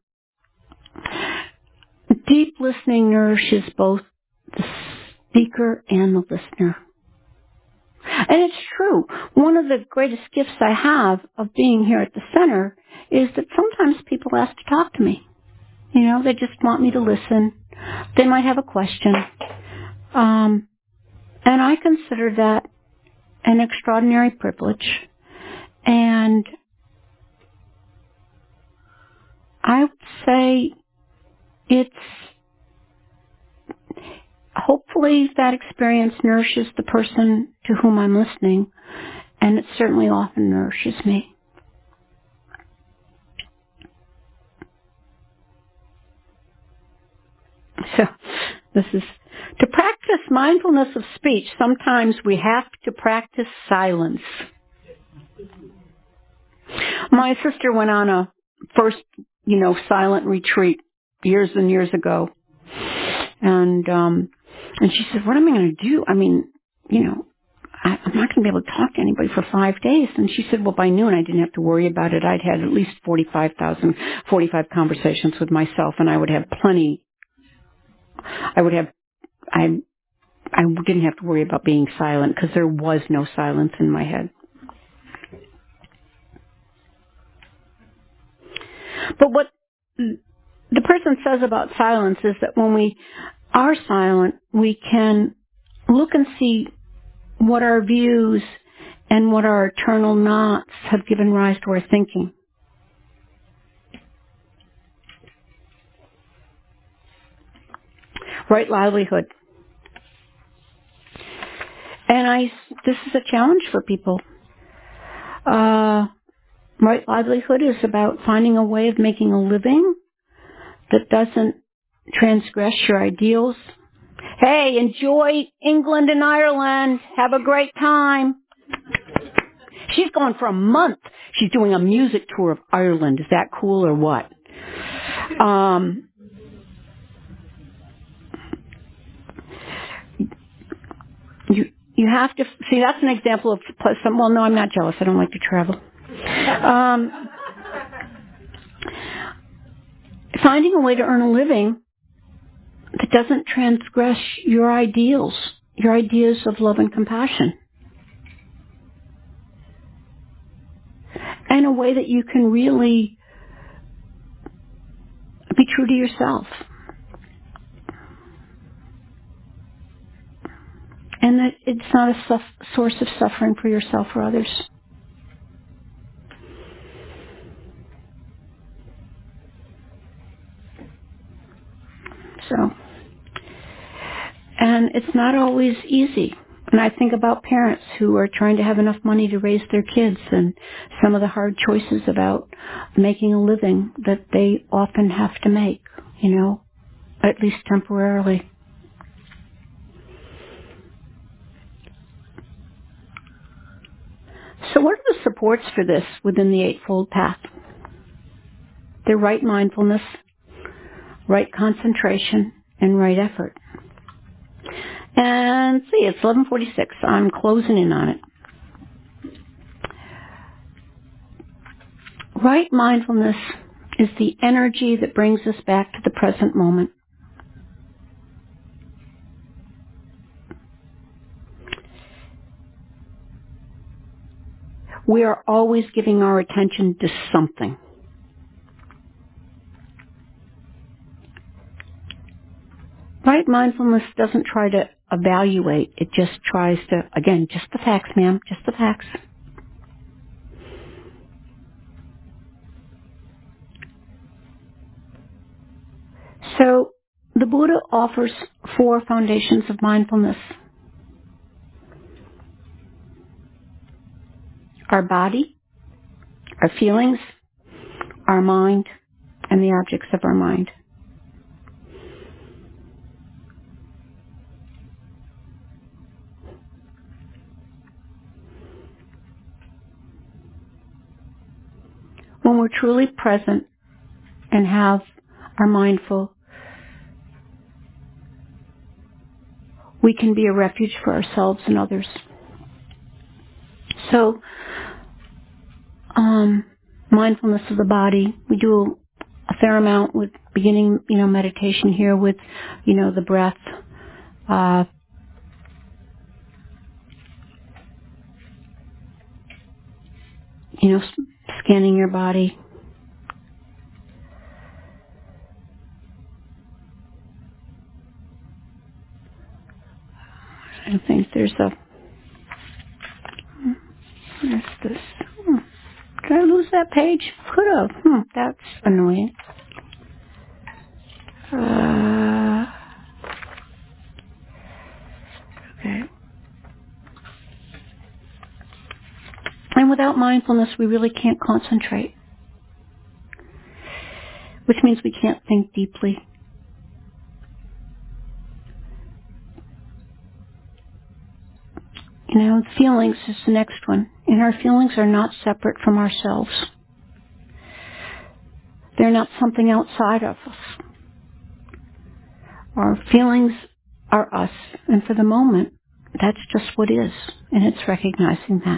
deep listening nourishes both the speaker and the listener. And it's true. One of the greatest gifts I have of being here at the center is that sometimes people ask to talk to me. You know, they just want me to listen. They might have a question. Um, and I consider that an extraordinary privilege. And I would say it's, hopefully that experience nourishes the person to whom I'm listening, and it certainly often nourishes me. So, this is, to practice mindfulness of speech, sometimes we have to practice silence. My sister went on a first, you know, silent retreat years and years ago. And, um, and she said, what am I going to do? I mean, you know, I, I'm not going to be able to talk to anybody for five days. And she said, well, by noon I didn't have to worry about it. I'd had at least forty-five thousand, forty-five conversations with myself, and I would have plenty. I would have, I, I didn't have to worry about being silent because there was no silence in my head. But what the person says about silence is that when we are silent, we can look and see what our views and what our eternal knots have given rise to our thinking. Right livelihood. And I, this is a challenge for people. Uh, right livelihood is about finding a way of making a living that doesn't transgress your ideals. Hey, enjoy England and Ireland. Have a great time. She's gone for a month. She's doing a music tour of Ireland. Is that cool or what? Um, you you have to see. That's an example of some. Well, no, I'm not jealous. I don't like to travel. Um, finding a way to earn a living that doesn't transgress your ideals, your ideas of love and compassion. And a way that you can really be true to yourself. And that it's not a suff- source of suffering for yourself or others. So, and it's not always easy. And I think about parents who are trying to have enough money to raise their kids and some of the hard choices about making a living that they often have to make, you know, at least temporarily. So what are the supports for this within the Eightfold Path? They're right mindfulness, right concentration, and right effort. And see, it's eleven forty-six. I'm closing in on it. Right mindfulness is the energy that brings us back to the present moment. We are always giving our attention to something. Right mindfulness doesn't try to evaluate. It just tries to, again, just the facts, ma'am, just the facts. So the Buddha offers four foundations of mindfulness. Our body, our feelings, our mind, and the objects of our mind. When we're truly present and have our mindful, we can be a refuge for ourselves and others. So, um, mindfulness of the body. We do a fair amount with beginning, you know, meditation here with, you know, the breath. Uh, you know, scanning your body. I think there's a, where's this? Hmm. Did I lose that page? Could have. Hmm, that's annoying. Uh, okay. And without mindfulness, we really can't concentrate, which means we can't think deeply. You know, feelings is the next one. And our feelings are not separate from ourselves. They're not something outside of us. Our feelings are us. And for the moment, that's just what is. And it's recognizing that.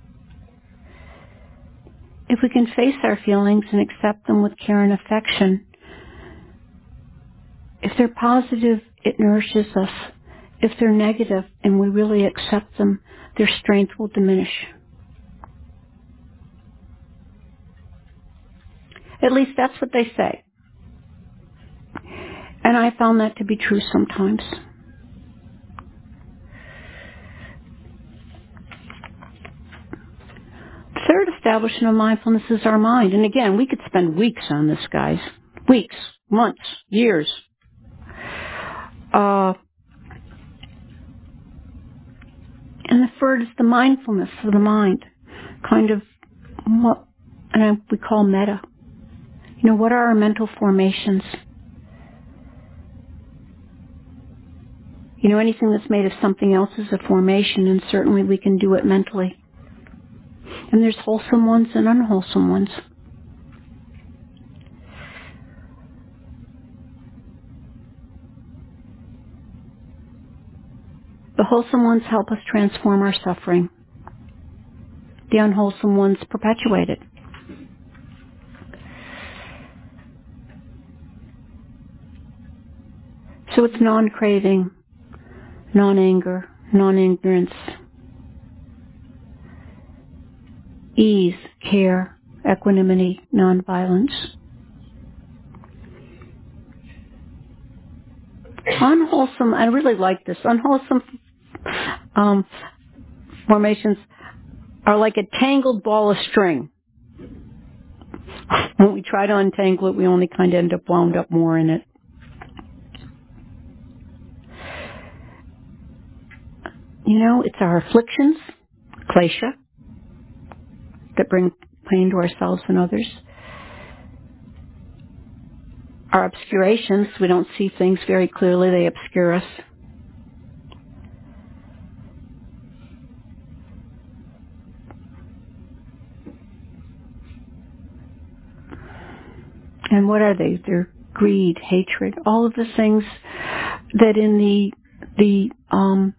If we can face our feelings and accept them with care and affection, if they're positive, it nourishes us. If they're negative and we really accept them, their strength will diminish. At least that's what they say. And I found that to be true sometimes. The third establishment of mindfulness is our mind. And again, we could spend weeks on this, guys. Weeks, months, years. Uh, and the third is the mindfulness of the mind. Kind of what and I, we call metta. You know, what are our mental formations? You know, anything that's made of something else is a formation, and certainly we can do it mentally. And there's wholesome ones and unwholesome ones. The wholesome ones help us transform our suffering. The unwholesome ones perpetuate it. So it's non-craving, non-anger, non-ignorance, ease, care, equanimity, non-violence. Unwholesome, I really like this, unwholesome um, formations are like a tangled ball of string. When we try to untangle it, we only kind of end up wound up more in it. You know, it's our afflictions, klesha, that bring pain to ourselves and others. Our obscurations, we don't see things very clearly, they obscure us. And what are they? They're greed, hatred, all of the things that in the the um,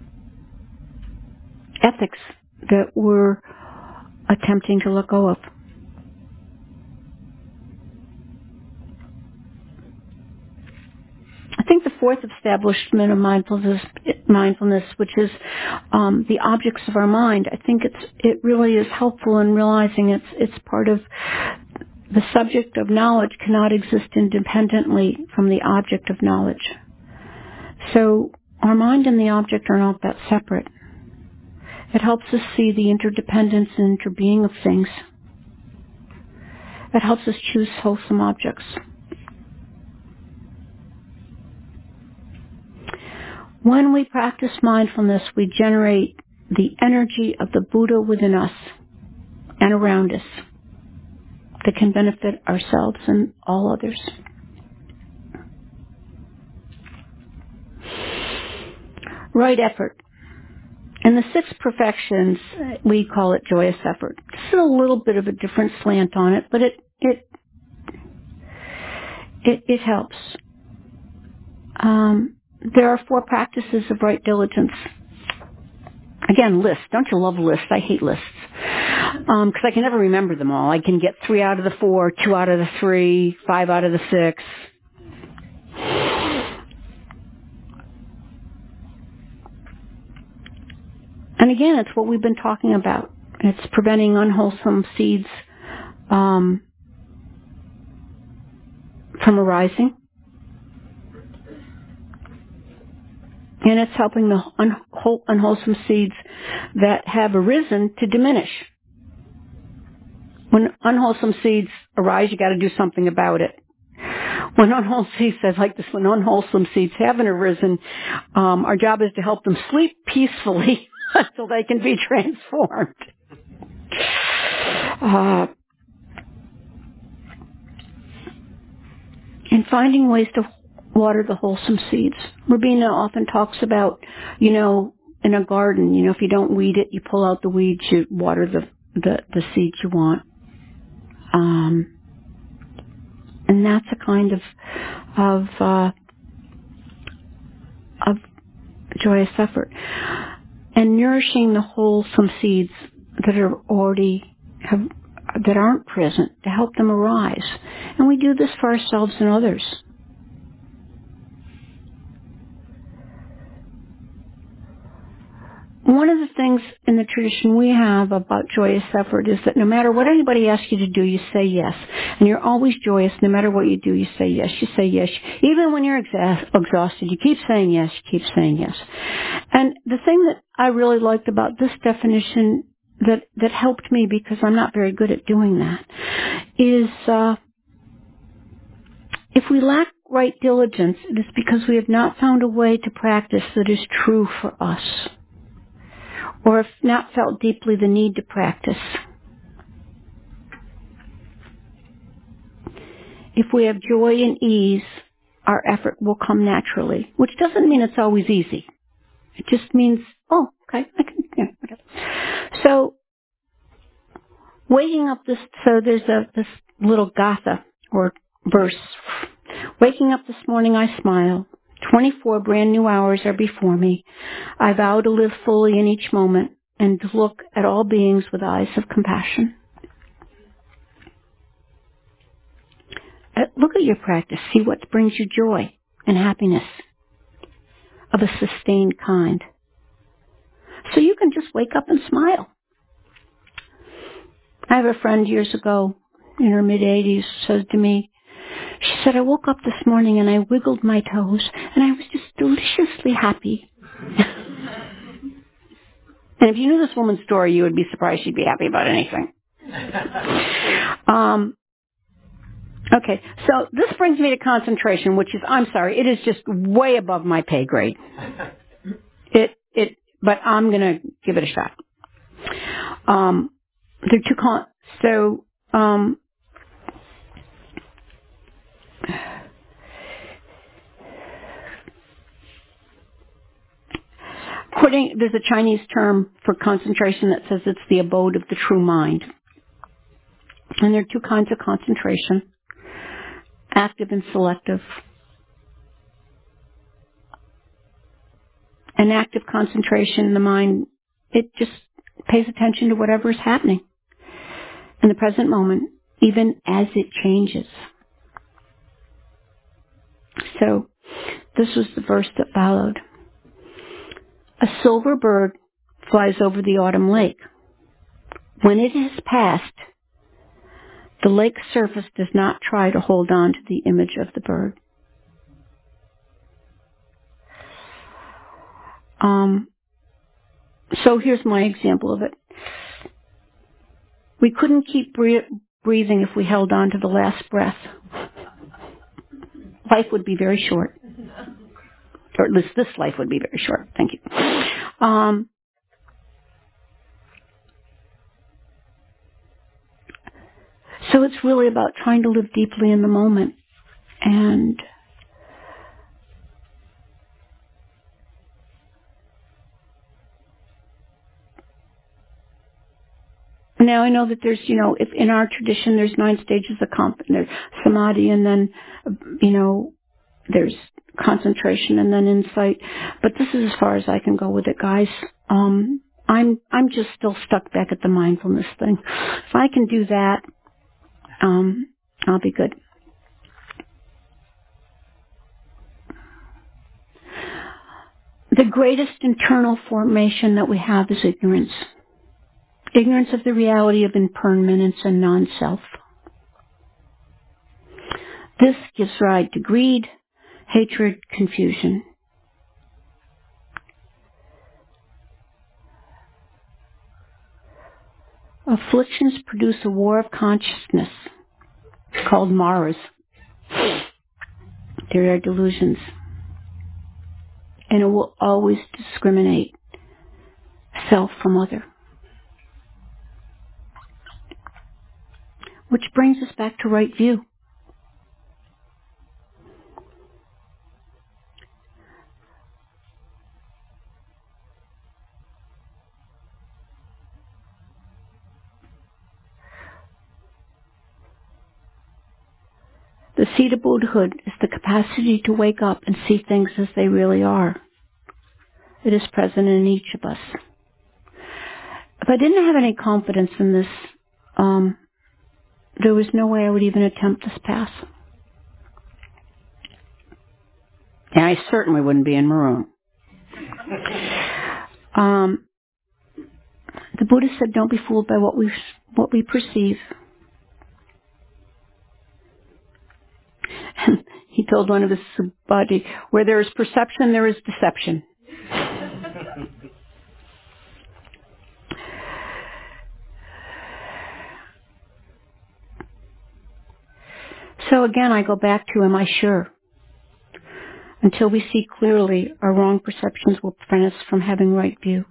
ethics that we're attempting to let go of. I think the fourth establishment of mindfulness, mindfulness, which is um, the objects of our mind, I think it's it really is helpful in realizing it's it's part of the subject of knowledge cannot exist independently from the object of knowledge. So our mind and the object are not that separate. It helps us see the interdependence and interbeing of things. It helps us choose wholesome objects. When we practice mindfulness, we generate the energy of the Buddha within us and around us that can benefit ourselves and all others. Right effort. In the six perfections, we call it joyous effort. This is a little bit of a different slant on it, but it it it, it helps. Um, there are four practices of right diligence. Again, lists. Don't you love lists? I hate lists. Um, because I can never remember them all. I can get three out of the four, two out of the three, five out of the six. And again, it's what we've been talking about. It's preventing unwholesome seeds um, from arising. And it's helping the unwhol- unwholesome seeds that have arisen to diminish. When unwholesome seeds arise, you got to do something about it. When unwholesome seeds, like this, when unwholesome seeds haven't arisen, um, our job is to help them sleep peacefully until they can be transformed. Uh, and finding ways to water the wholesome seeds. Rabina often talks about, you know, in a garden, you know, if you don't weed it, you pull out the weeds, you water the, the, the seeds you want. Um, and that's a kind of, of, uh, of joyous effort. And nourishing the wholesome seeds that are already, have, that aren't present, to help them arise. And we do this for ourselves and others. One of the things in the tradition we have about joyous effort is that no matter what anybody asks you to do, you say yes. And you're always joyous. No matter what you do, you say yes. You say yes. Even when you're exa- exhausted, you keep saying yes. You keep saying yes. And the thing that I really liked about this definition that, that helped me, because I'm not very good at doing that, is uh, if we lack right diligence, it is because we have not found a way to practice that is true for us, or have not felt deeply the need to practice. If we have joy and ease, our effort will come naturally, which doesn't mean it's always easy. It just means, oh, okay, I can, yeah, whatever. So, waking up this, so there's a, this little gatha, or verse. Waking up this morning, I smile. twenty-four brand new hours are before me. I vow to live fully in each moment and to look at all beings with eyes of compassion. Uh, look at your practice. See what brings you joy and happiness of a sustained kind. So you can just wake up and smile. I have a friend years ago in her mid-eighties said to me, she said, I woke up this morning and I wiggled my toes and I was just deliciously happy. And if you knew this woman's story, you would be surprised she'd be happy about anything. um, okay, so this brings me to concentration, which is, I'm sorry, it is just way above my pay grade. It, it, but I'm going to give it a shot. Um, there are two con- so, um, According, there's a Chinese term for concentration that says it's the abode of the true mind. And there are two kinds of concentration, active and selective. An active concentration in the mind, it just pays attention to whatever is happening in the present moment, even as it changes. So, this was the verse that followed. A silver bird flies over the autumn lake. When it has passed, the lake's surface does not try to hold on to the image of the bird. Um, so here's my example of it. We couldn't keep bre- breathing if we held on to the last breath. Life would be very short. Or at least this life would be very short. Thank you. Um, so it's really about trying to live deeply in the moment. And now I know that there's, you know, if in our tradition there's nine stages of comp- there's samadhi, and then, you know, there's concentration and then insight. But this is as far as I can go with it, guys. Um, I'm I'm just still stuck back at the mindfulness thing. If I can do that, um, I'll be good. The greatest internal formation that we have is ignorance. Ignorance of the reality of impermanence and non-self. This gives rise to greed, hatred, confusion. Afflictions produce a war of consciousness called Maras. There are delusions. And it will always discriminate self from other. Which brings us back to right view. The seed of Buddhahood is the capacity to wake up and see things as they really are. It is present in each of us. If I didn't have any confidence in this, um, there was no way I would even attempt this path. And I certainly wouldn't be in Maroon. Um, the Buddha said, "Don't be fooled by what we what we perceive." And he told one of his Subhati, "Where there is perception, there is deception." So again, I go back to, am I sure? Until we see clearly, our wrong perceptions will prevent us from having right view.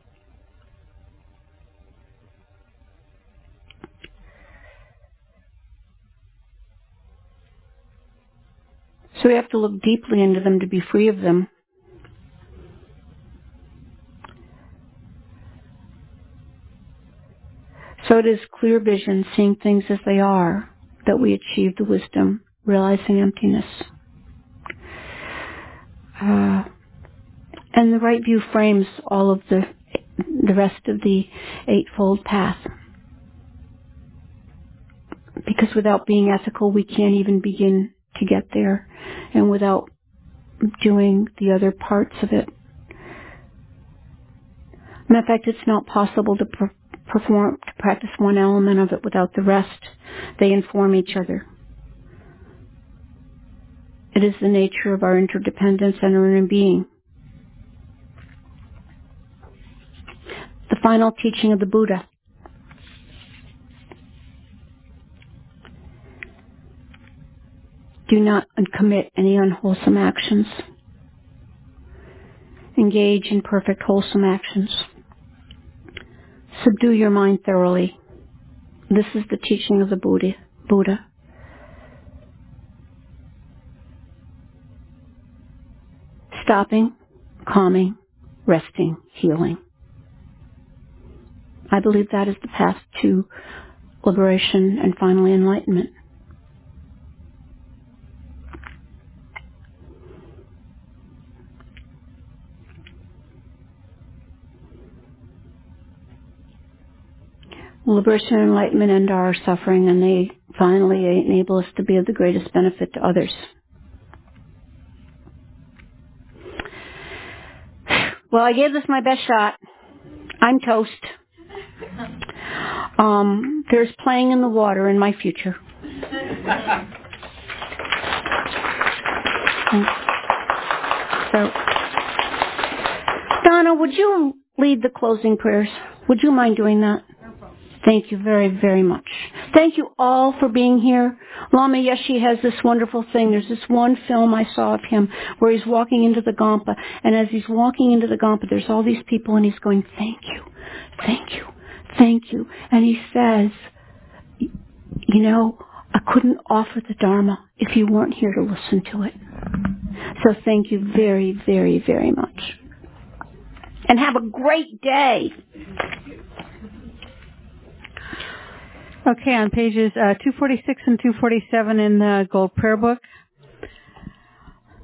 So we have to look deeply into them to be free of them. So it is clear vision, seeing things as they are, that we achieve the wisdom, realizing emptiness. Uh, and the right view frames all of the the rest of the Eightfold Path. Because without being ethical, we can't even begin to get there. And without doing the other parts of it. In fact, it's not possible to per- perform, to practice one element of it without the rest. They inform each other. It is the nature of our interdependence and our inner being. The final teaching of the Buddha. Do not commit any unwholesome actions. Engage in perfect wholesome actions. Subdue your mind thoroughly. This is the teaching of the Buddha. Buddha. Stopping, calming, resting, healing. I believe that is the path to liberation and finally enlightenment. Liberation and enlightenment end our suffering, and they finally enable us to be of the greatest benefit to others. Well, I gave this my best shot. I'm toast. Um, there's playing in the water in my future. So, Donna, would you lead the closing prayers? Would you mind doing that? Thank you very, very much. Thank you all for being here. Lama Yeshe has this wonderful thing. There's this one film I saw of him where he's walking into the Gampa, and as he's walking into the Gampa, there's all these people, and he's going, thank you, thank you, thank you. And he says, you know, I couldn't offer the Dharma if you weren't here to listen to it. So thank you very, very, very much. And have a great day. Okay, on pages uh, two forty-six and two forty-seven in the Gold Prayer Book.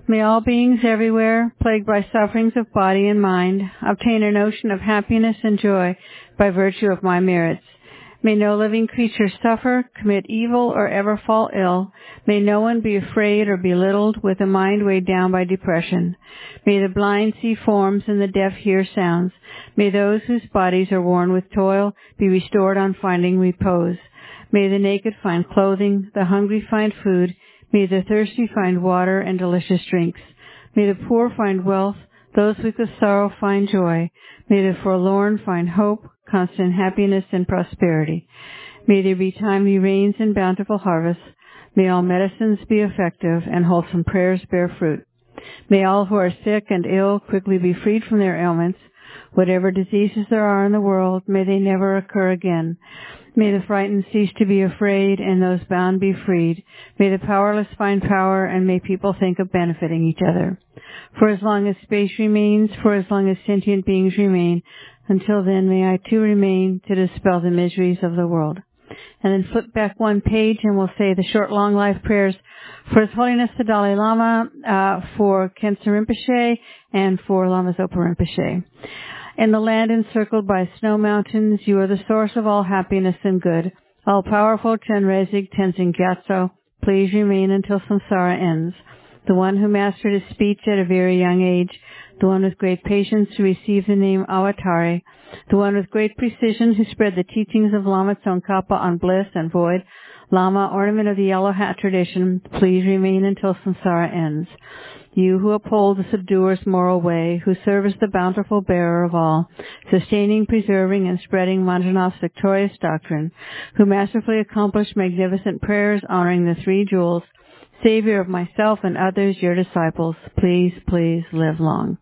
May all beings everywhere, plagued by sufferings of body and mind, obtain a notion of happiness and joy by virtue of my merits. May no living creature suffer, commit evil, or ever fall ill. May no one be afraid or belittled with a mind weighed down by depression. May the blind see forms and the deaf hear sounds. May those whose bodies are worn with toil be restored on finding repose. May the naked find clothing, the hungry find food. May the thirsty find water and delicious drinks. May the poor find wealth, those with the sorrow find joy. May the forlorn find hope, constant happiness, and prosperity. May there be timely rains and bountiful harvests. May all medicines be effective and wholesome prayers bear fruit. May all who are sick and ill quickly be freed from their ailments. Whatever diseases there are in the world, may they never occur again. May the frightened cease to be afraid and those bound be freed. May the powerless find power and may people think of benefiting each other. For as long as space remains, for as long as sentient beings remain, until then may I too remain to dispel the miseries of the world. And then flip back one page and we'll say the short, long life prayers for His Holiness the Dalai Lama, uh, for Khensa Rinpoche, and for Lama Zopa Rinpoche. In the land encircled by snow mountains, you are the source of all happiness and good. All-powerful Chenrezig Tenzin Gyatso, please remain until samsara ends. The one who mastered his speech at a very young age, the one with great patience who received the name Avatari, the one with great precision who spread the teachings of Lama Tsongkhapa on bliss and void, Lama, ornament of the yellow hat tradition, please remain until samsara ends. You who uphold the subduer's moral way, who serve as the bountiful bearer of all, sustaining, preserving, and spreading Manjunath's victorious doctrine, who masterfully accomplish magnificent prayers honoring the three jewels, Savior of myself and others, your disciples, please, please live long.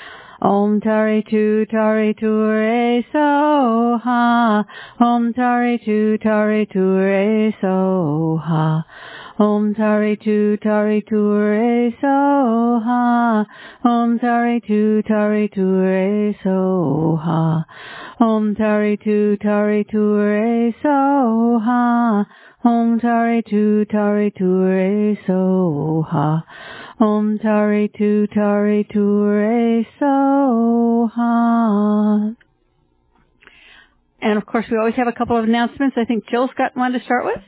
Om Tari Tu Tari Tu Re So Ha. Om Tari Tu Tari Tu Re So Ha. Om Tari Tu Tari Tu Re So Ha. Om Tari Tu Tari Tu Re So Ha. Om Tari Tu Tari Tu Re So Ha. Om Tari Tu Tari Tu Re So Ha. Om Tari Tu Tari Tu Re So Ha. And of course we always have a couple of announcements. I think Jill's got one to start with.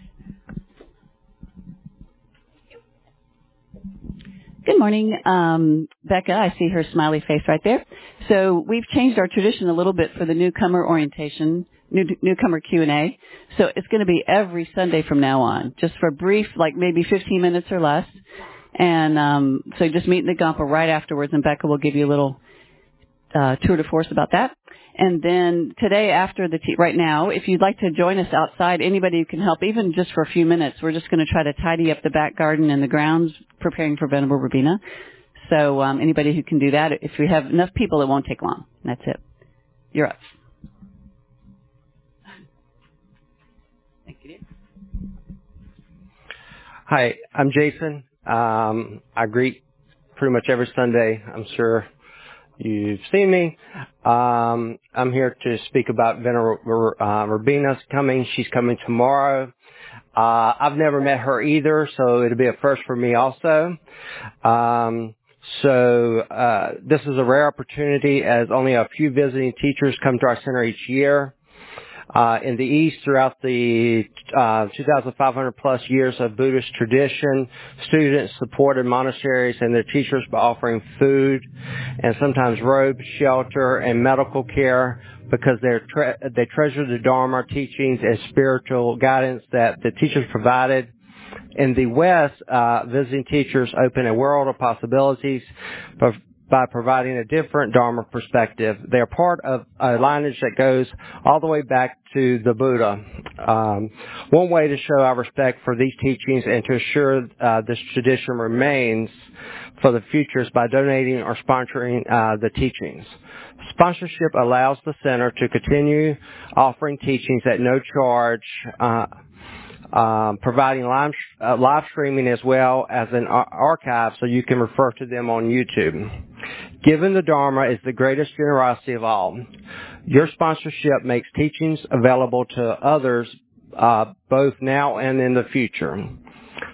Good morning, um, Becca. I see her smiley face right there. So we've changed our tradition a little bit for the newcomer orientation, new, newcomer Q and A. So it's going to be every Sunday from now on, just for a brief, like maybe fifteen minutes or less. And um, so just meet in the Gampa right afterwards, and Becca will give you a little uh, tour de force about that. And then today, after the tea, right now, if you'd like to join us outside, anybody who can help, even just for a few minutes, we're just going to try to tidy up the back garden and the grounds, preparing for Venerable Robina. So um, anybody who can do that, if we have enough people, it won't take long. That's it. You're up. Thank you. Hi, I'm Jason. Um, I greet pretty much every Sunday. I'm sure you've seen me. Um, I'm here to speak about Venerable uh, Robina's coming. She's coming tomorrow. Uh, I've never met her either, so it'll be a first for me also. Um, so uh, this is a rare opportunity as only a few visiting teachers come to our center each year. Uh, in the East, throughout the uh, two thousand five hundred plus years of Buddhist tradition, students supported monasteries and their teachers by offering food and sometimes robes, shelter, and medical care because they're tre- they treasure the Dharma teachings and spiritual guidance that the teachers provided. In the West, uh, visiting teachers open a world of possibilities for by providing a different Dharma perspective. They are part of a lineage that goes all the way back to the Buddha. Um, one way to show our respect for these teachings and to assure uh, this tradition remains for the future is by donating or sponsoring uh, the teachings. Sponsorship allows the center to continue offering teachings at no charge, uh, Um, providing live, uh, live streaming as well as an ar- archive so you can refer to them on YouTube. Given the Dharma is the greatest generosity of all. Your sponsorship makes teachings available to others uh, both now and in the future.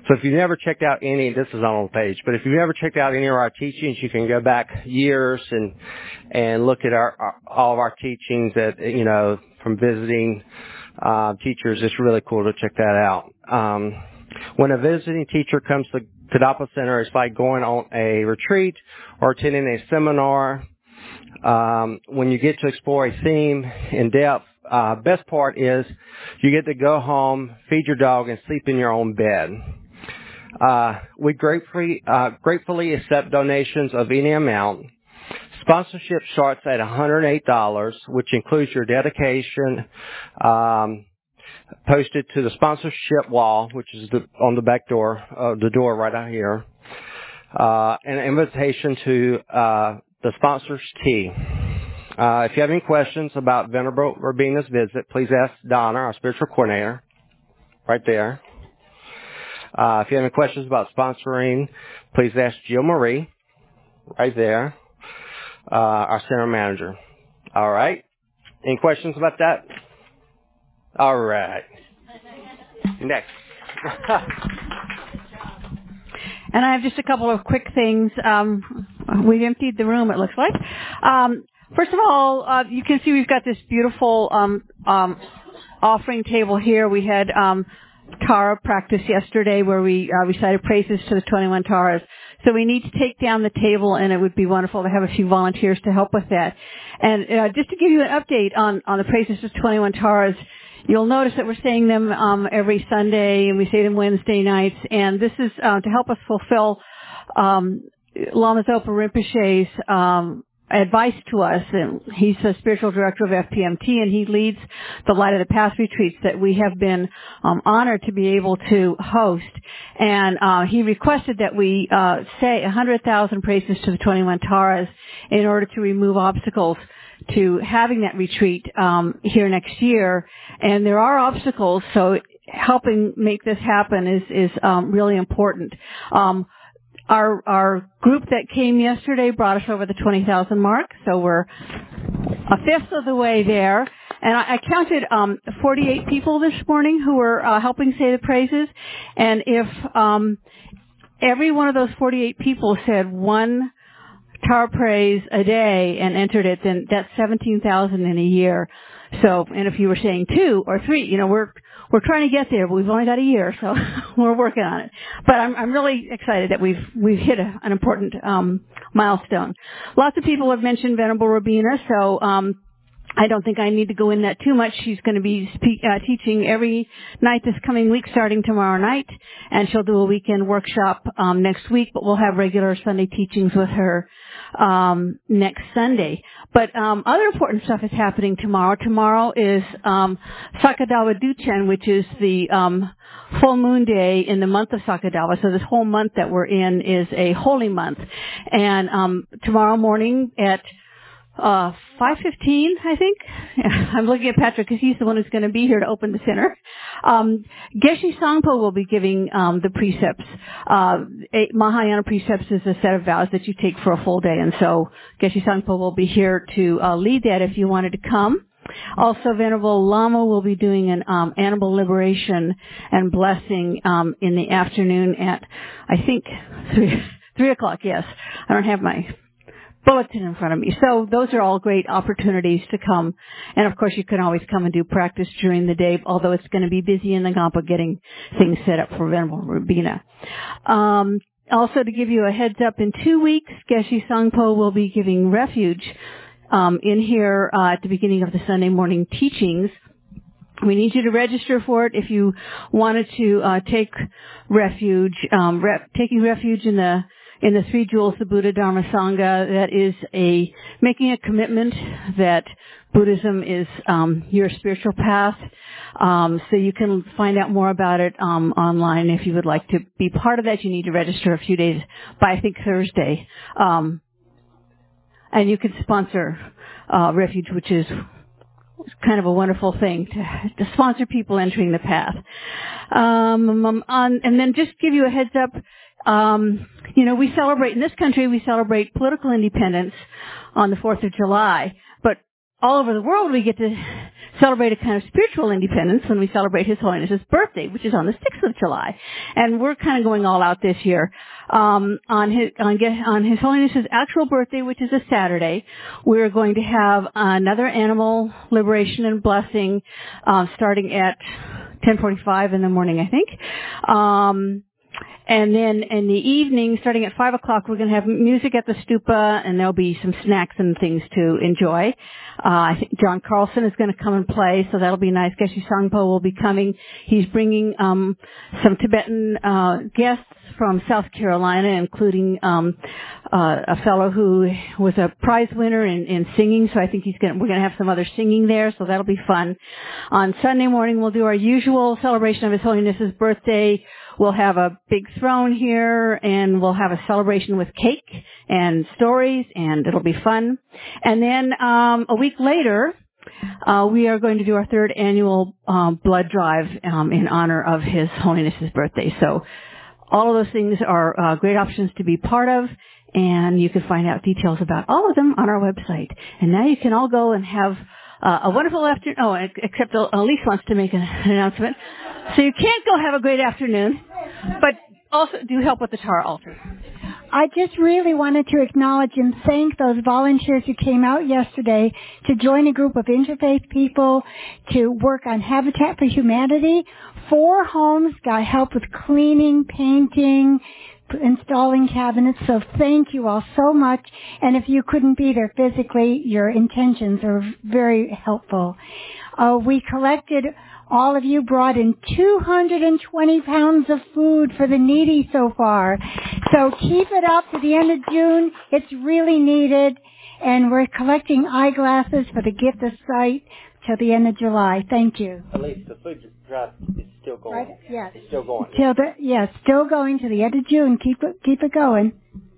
So if you've never checked out any, this is not on the page, but if you've never checked out any of our teachings, you can go back years and and look at our, our all of our teachings that, you know, from visiting uh, teachers. It's really cool to check that out. Um, when a visiting teacher comes to Kadapa Center, it's like going on a retreat or attending a seminar. Um, when you get to explore a theme in depth, uh, best part is you get to go home, feed your dog, and sleep in your own bed. Uh, we gratefully, uh, gratefully accept donations of any amount. Sponsorship starts at one hundred eight dollars, which includes your dedication, um, posted to the sponsorship wall, which is the, on the back door, uh, the door right out here, uh, and an invitation to, uh, the sponsor's tea. Uh, if you have any questions about Venerable Robina's visit, please ask Donna, our spiritual coordinator, right there. Uh, if you have any questions about sponsoring, please ask Jill Marie, right there, uh, our center manager. All right. Any questions about that? All right. Next. And I have just a couple of quick things. Um, we've emptied the room, it looks like. Um, first of all, uh, you can see we've got this beautiful um, um, offering table here. We had um, Tara practice yesterday where we uh, recited praises to the twenty-one Taras. So we need to take down the table, and it would be wonderful to have a few volunteers to help with that. And uh, just to give you an update on, on the praises to twenty-one Taras, you'll notice that we're saying them um, every Sunday, and we say them Wednesday nights. And this is uh, to help us fulfill um, Lama Zopa Rinpoche's um, advice to us. And he's the spiritual director of F P M T, and he leads the Light of the Path retreats that we have been um, honored to be able to host. And uh, he requested that we uh, say one hundred thousand praises to the twenty-one Taras in order to remove obstacles to having that retreat um, here next year. And there are obstacles, so helping make this happen is is um, really important. Um, our our group that came yesterday brought us over the twenty thousand mark, so we're a fifth of the way there. And I, I counted um, forty-eight people this morning who were uh, helping say the praises. And if um, every one of those forty-eight people said one Tara praise a day and entered it, then that's seventeen thousand in a year. So, and if you were saying two or three, you know, we're we're trying to get there, but we've only got a year, so we're working on it. But I'm I'm really excited that we've we've hit a, an important um, milestone. Lots of people have mentioned Venerable Robina, so um, I don't think I need to go in that too much. She's going to be speak, uh, teaching every night this coming week, starting tomorrow night, and she'll do a weekend workshop um, next week. But we'll have regular Sunday teachings with her um, next Sunday. But um, other important stuff is happening tomorrow. Tomorrow is um, Sakadawa Duchen, which is the um, full moon day in the month of Sakadawa. So this whole month that we're in is a holy month, and um, tomorrow morning at Uh, five fifteen, I think. I'm looking at Patrick because he's the one who's going to be here to open the center. Um, Geshe Sangpo will be giving um, the precepts. Uh, eight Mahayana precepts is a set of vows that you take for a full day, and so Geshe Sangpo will be here to uh, lead that if you wanted to come. Also, Venerable Lama will be doing an um, animal liberation and blessing um, in the afternoon at, I think, three, three o'clock. Yes, I don't have my bulletin in front of me. So those are all great opportunities to come. And of course you can always come and do practice during the day, although it's going to be busy in the Gampa getting things set up for Venerable Robina. Um, also to give you a heads up, in two weeks, Geshe Sangpo will be giving refuge um, in here uh, at the beginning of the Sunday morning teachings. We need you to register for it if you wanted to uh, take refuge, um, re- taking refuge in the In the three jewels, the Buddha, Dharma, Sangha. That is a making a commitment that Buddhism is um, your spiritual path. Um, so you can find out more about it um, online if you would like to be part of that. You need to register a few days by I think Thursday, um, and you can sponsor uh, Refuge, which is kind of a wonderful thing to, to sponsor people entering the path. Um, on, and then just give you a heads up. Um, you know, we celebrate, in this country, we celebrate political independence on the fourth of July, but all over the world we get to celebrate a kind of spiritual independence when we celebrate His Holiness's birthday, which is on the sixth of July. And we're kind of going all out this year. Um, on his, on, on His Holiness's actual birthday, which is a Saturday, we're going to have another animal liberation and blessing, uh, starting at ten forty-five in the morning, I think. Um, And then in the evening, starting at five o'clock, we're going to have music at the stupa, and there'll be some snacks and things to enjoy. Uh, I think John Carlson is going to come and play, so that'll be nice. Geshe Sangpo will be coming. He's bringing um, some Tibetan uh, guests from South Carolina, including um, uh, a fellow who was a prize winner in, in singing. So I think he's going. We're going to have some other singing there, so that'll be fun. On Sunday morning, we'll do our usual celebration of His Holiness's birthday. We'll have a big throne here, and we'll have a celebration with cake and stories, and it'll be fun. And then um, a week later, uh, we are going to do our third annual um, blood drive um, in honor of His Holiness's birthday. So all of those things are uh, great options to be part of, and you can find out details about all of them on our website. And now you can all go and have uh, a wonderful afternoon. Oh, except Elise wants to make an announcement. So you can't go have a great afternoon, but also do help with the Tara altar. I just really wanted to acknowledge and thank those volunteers who came out yesterday to join a group of interfaith people to work on Habitat for Humanity. Four homes got help with cleaning, painting, installing cabinets, so thank you all so much. And if you couldn't be there physically, your intentions are very helpful. Uh, we collected, all of you brought in two hundred twenty pounds of food for the needy so far. So keep it up to the end of June. It's really needed. And we're collecting eyeglasses for the gift of sight till the end of July. Thank you. At least the food drive is still going. Right? Yes. It's still going. Till the, yes, still going to the end of June. Keep it, keep it going.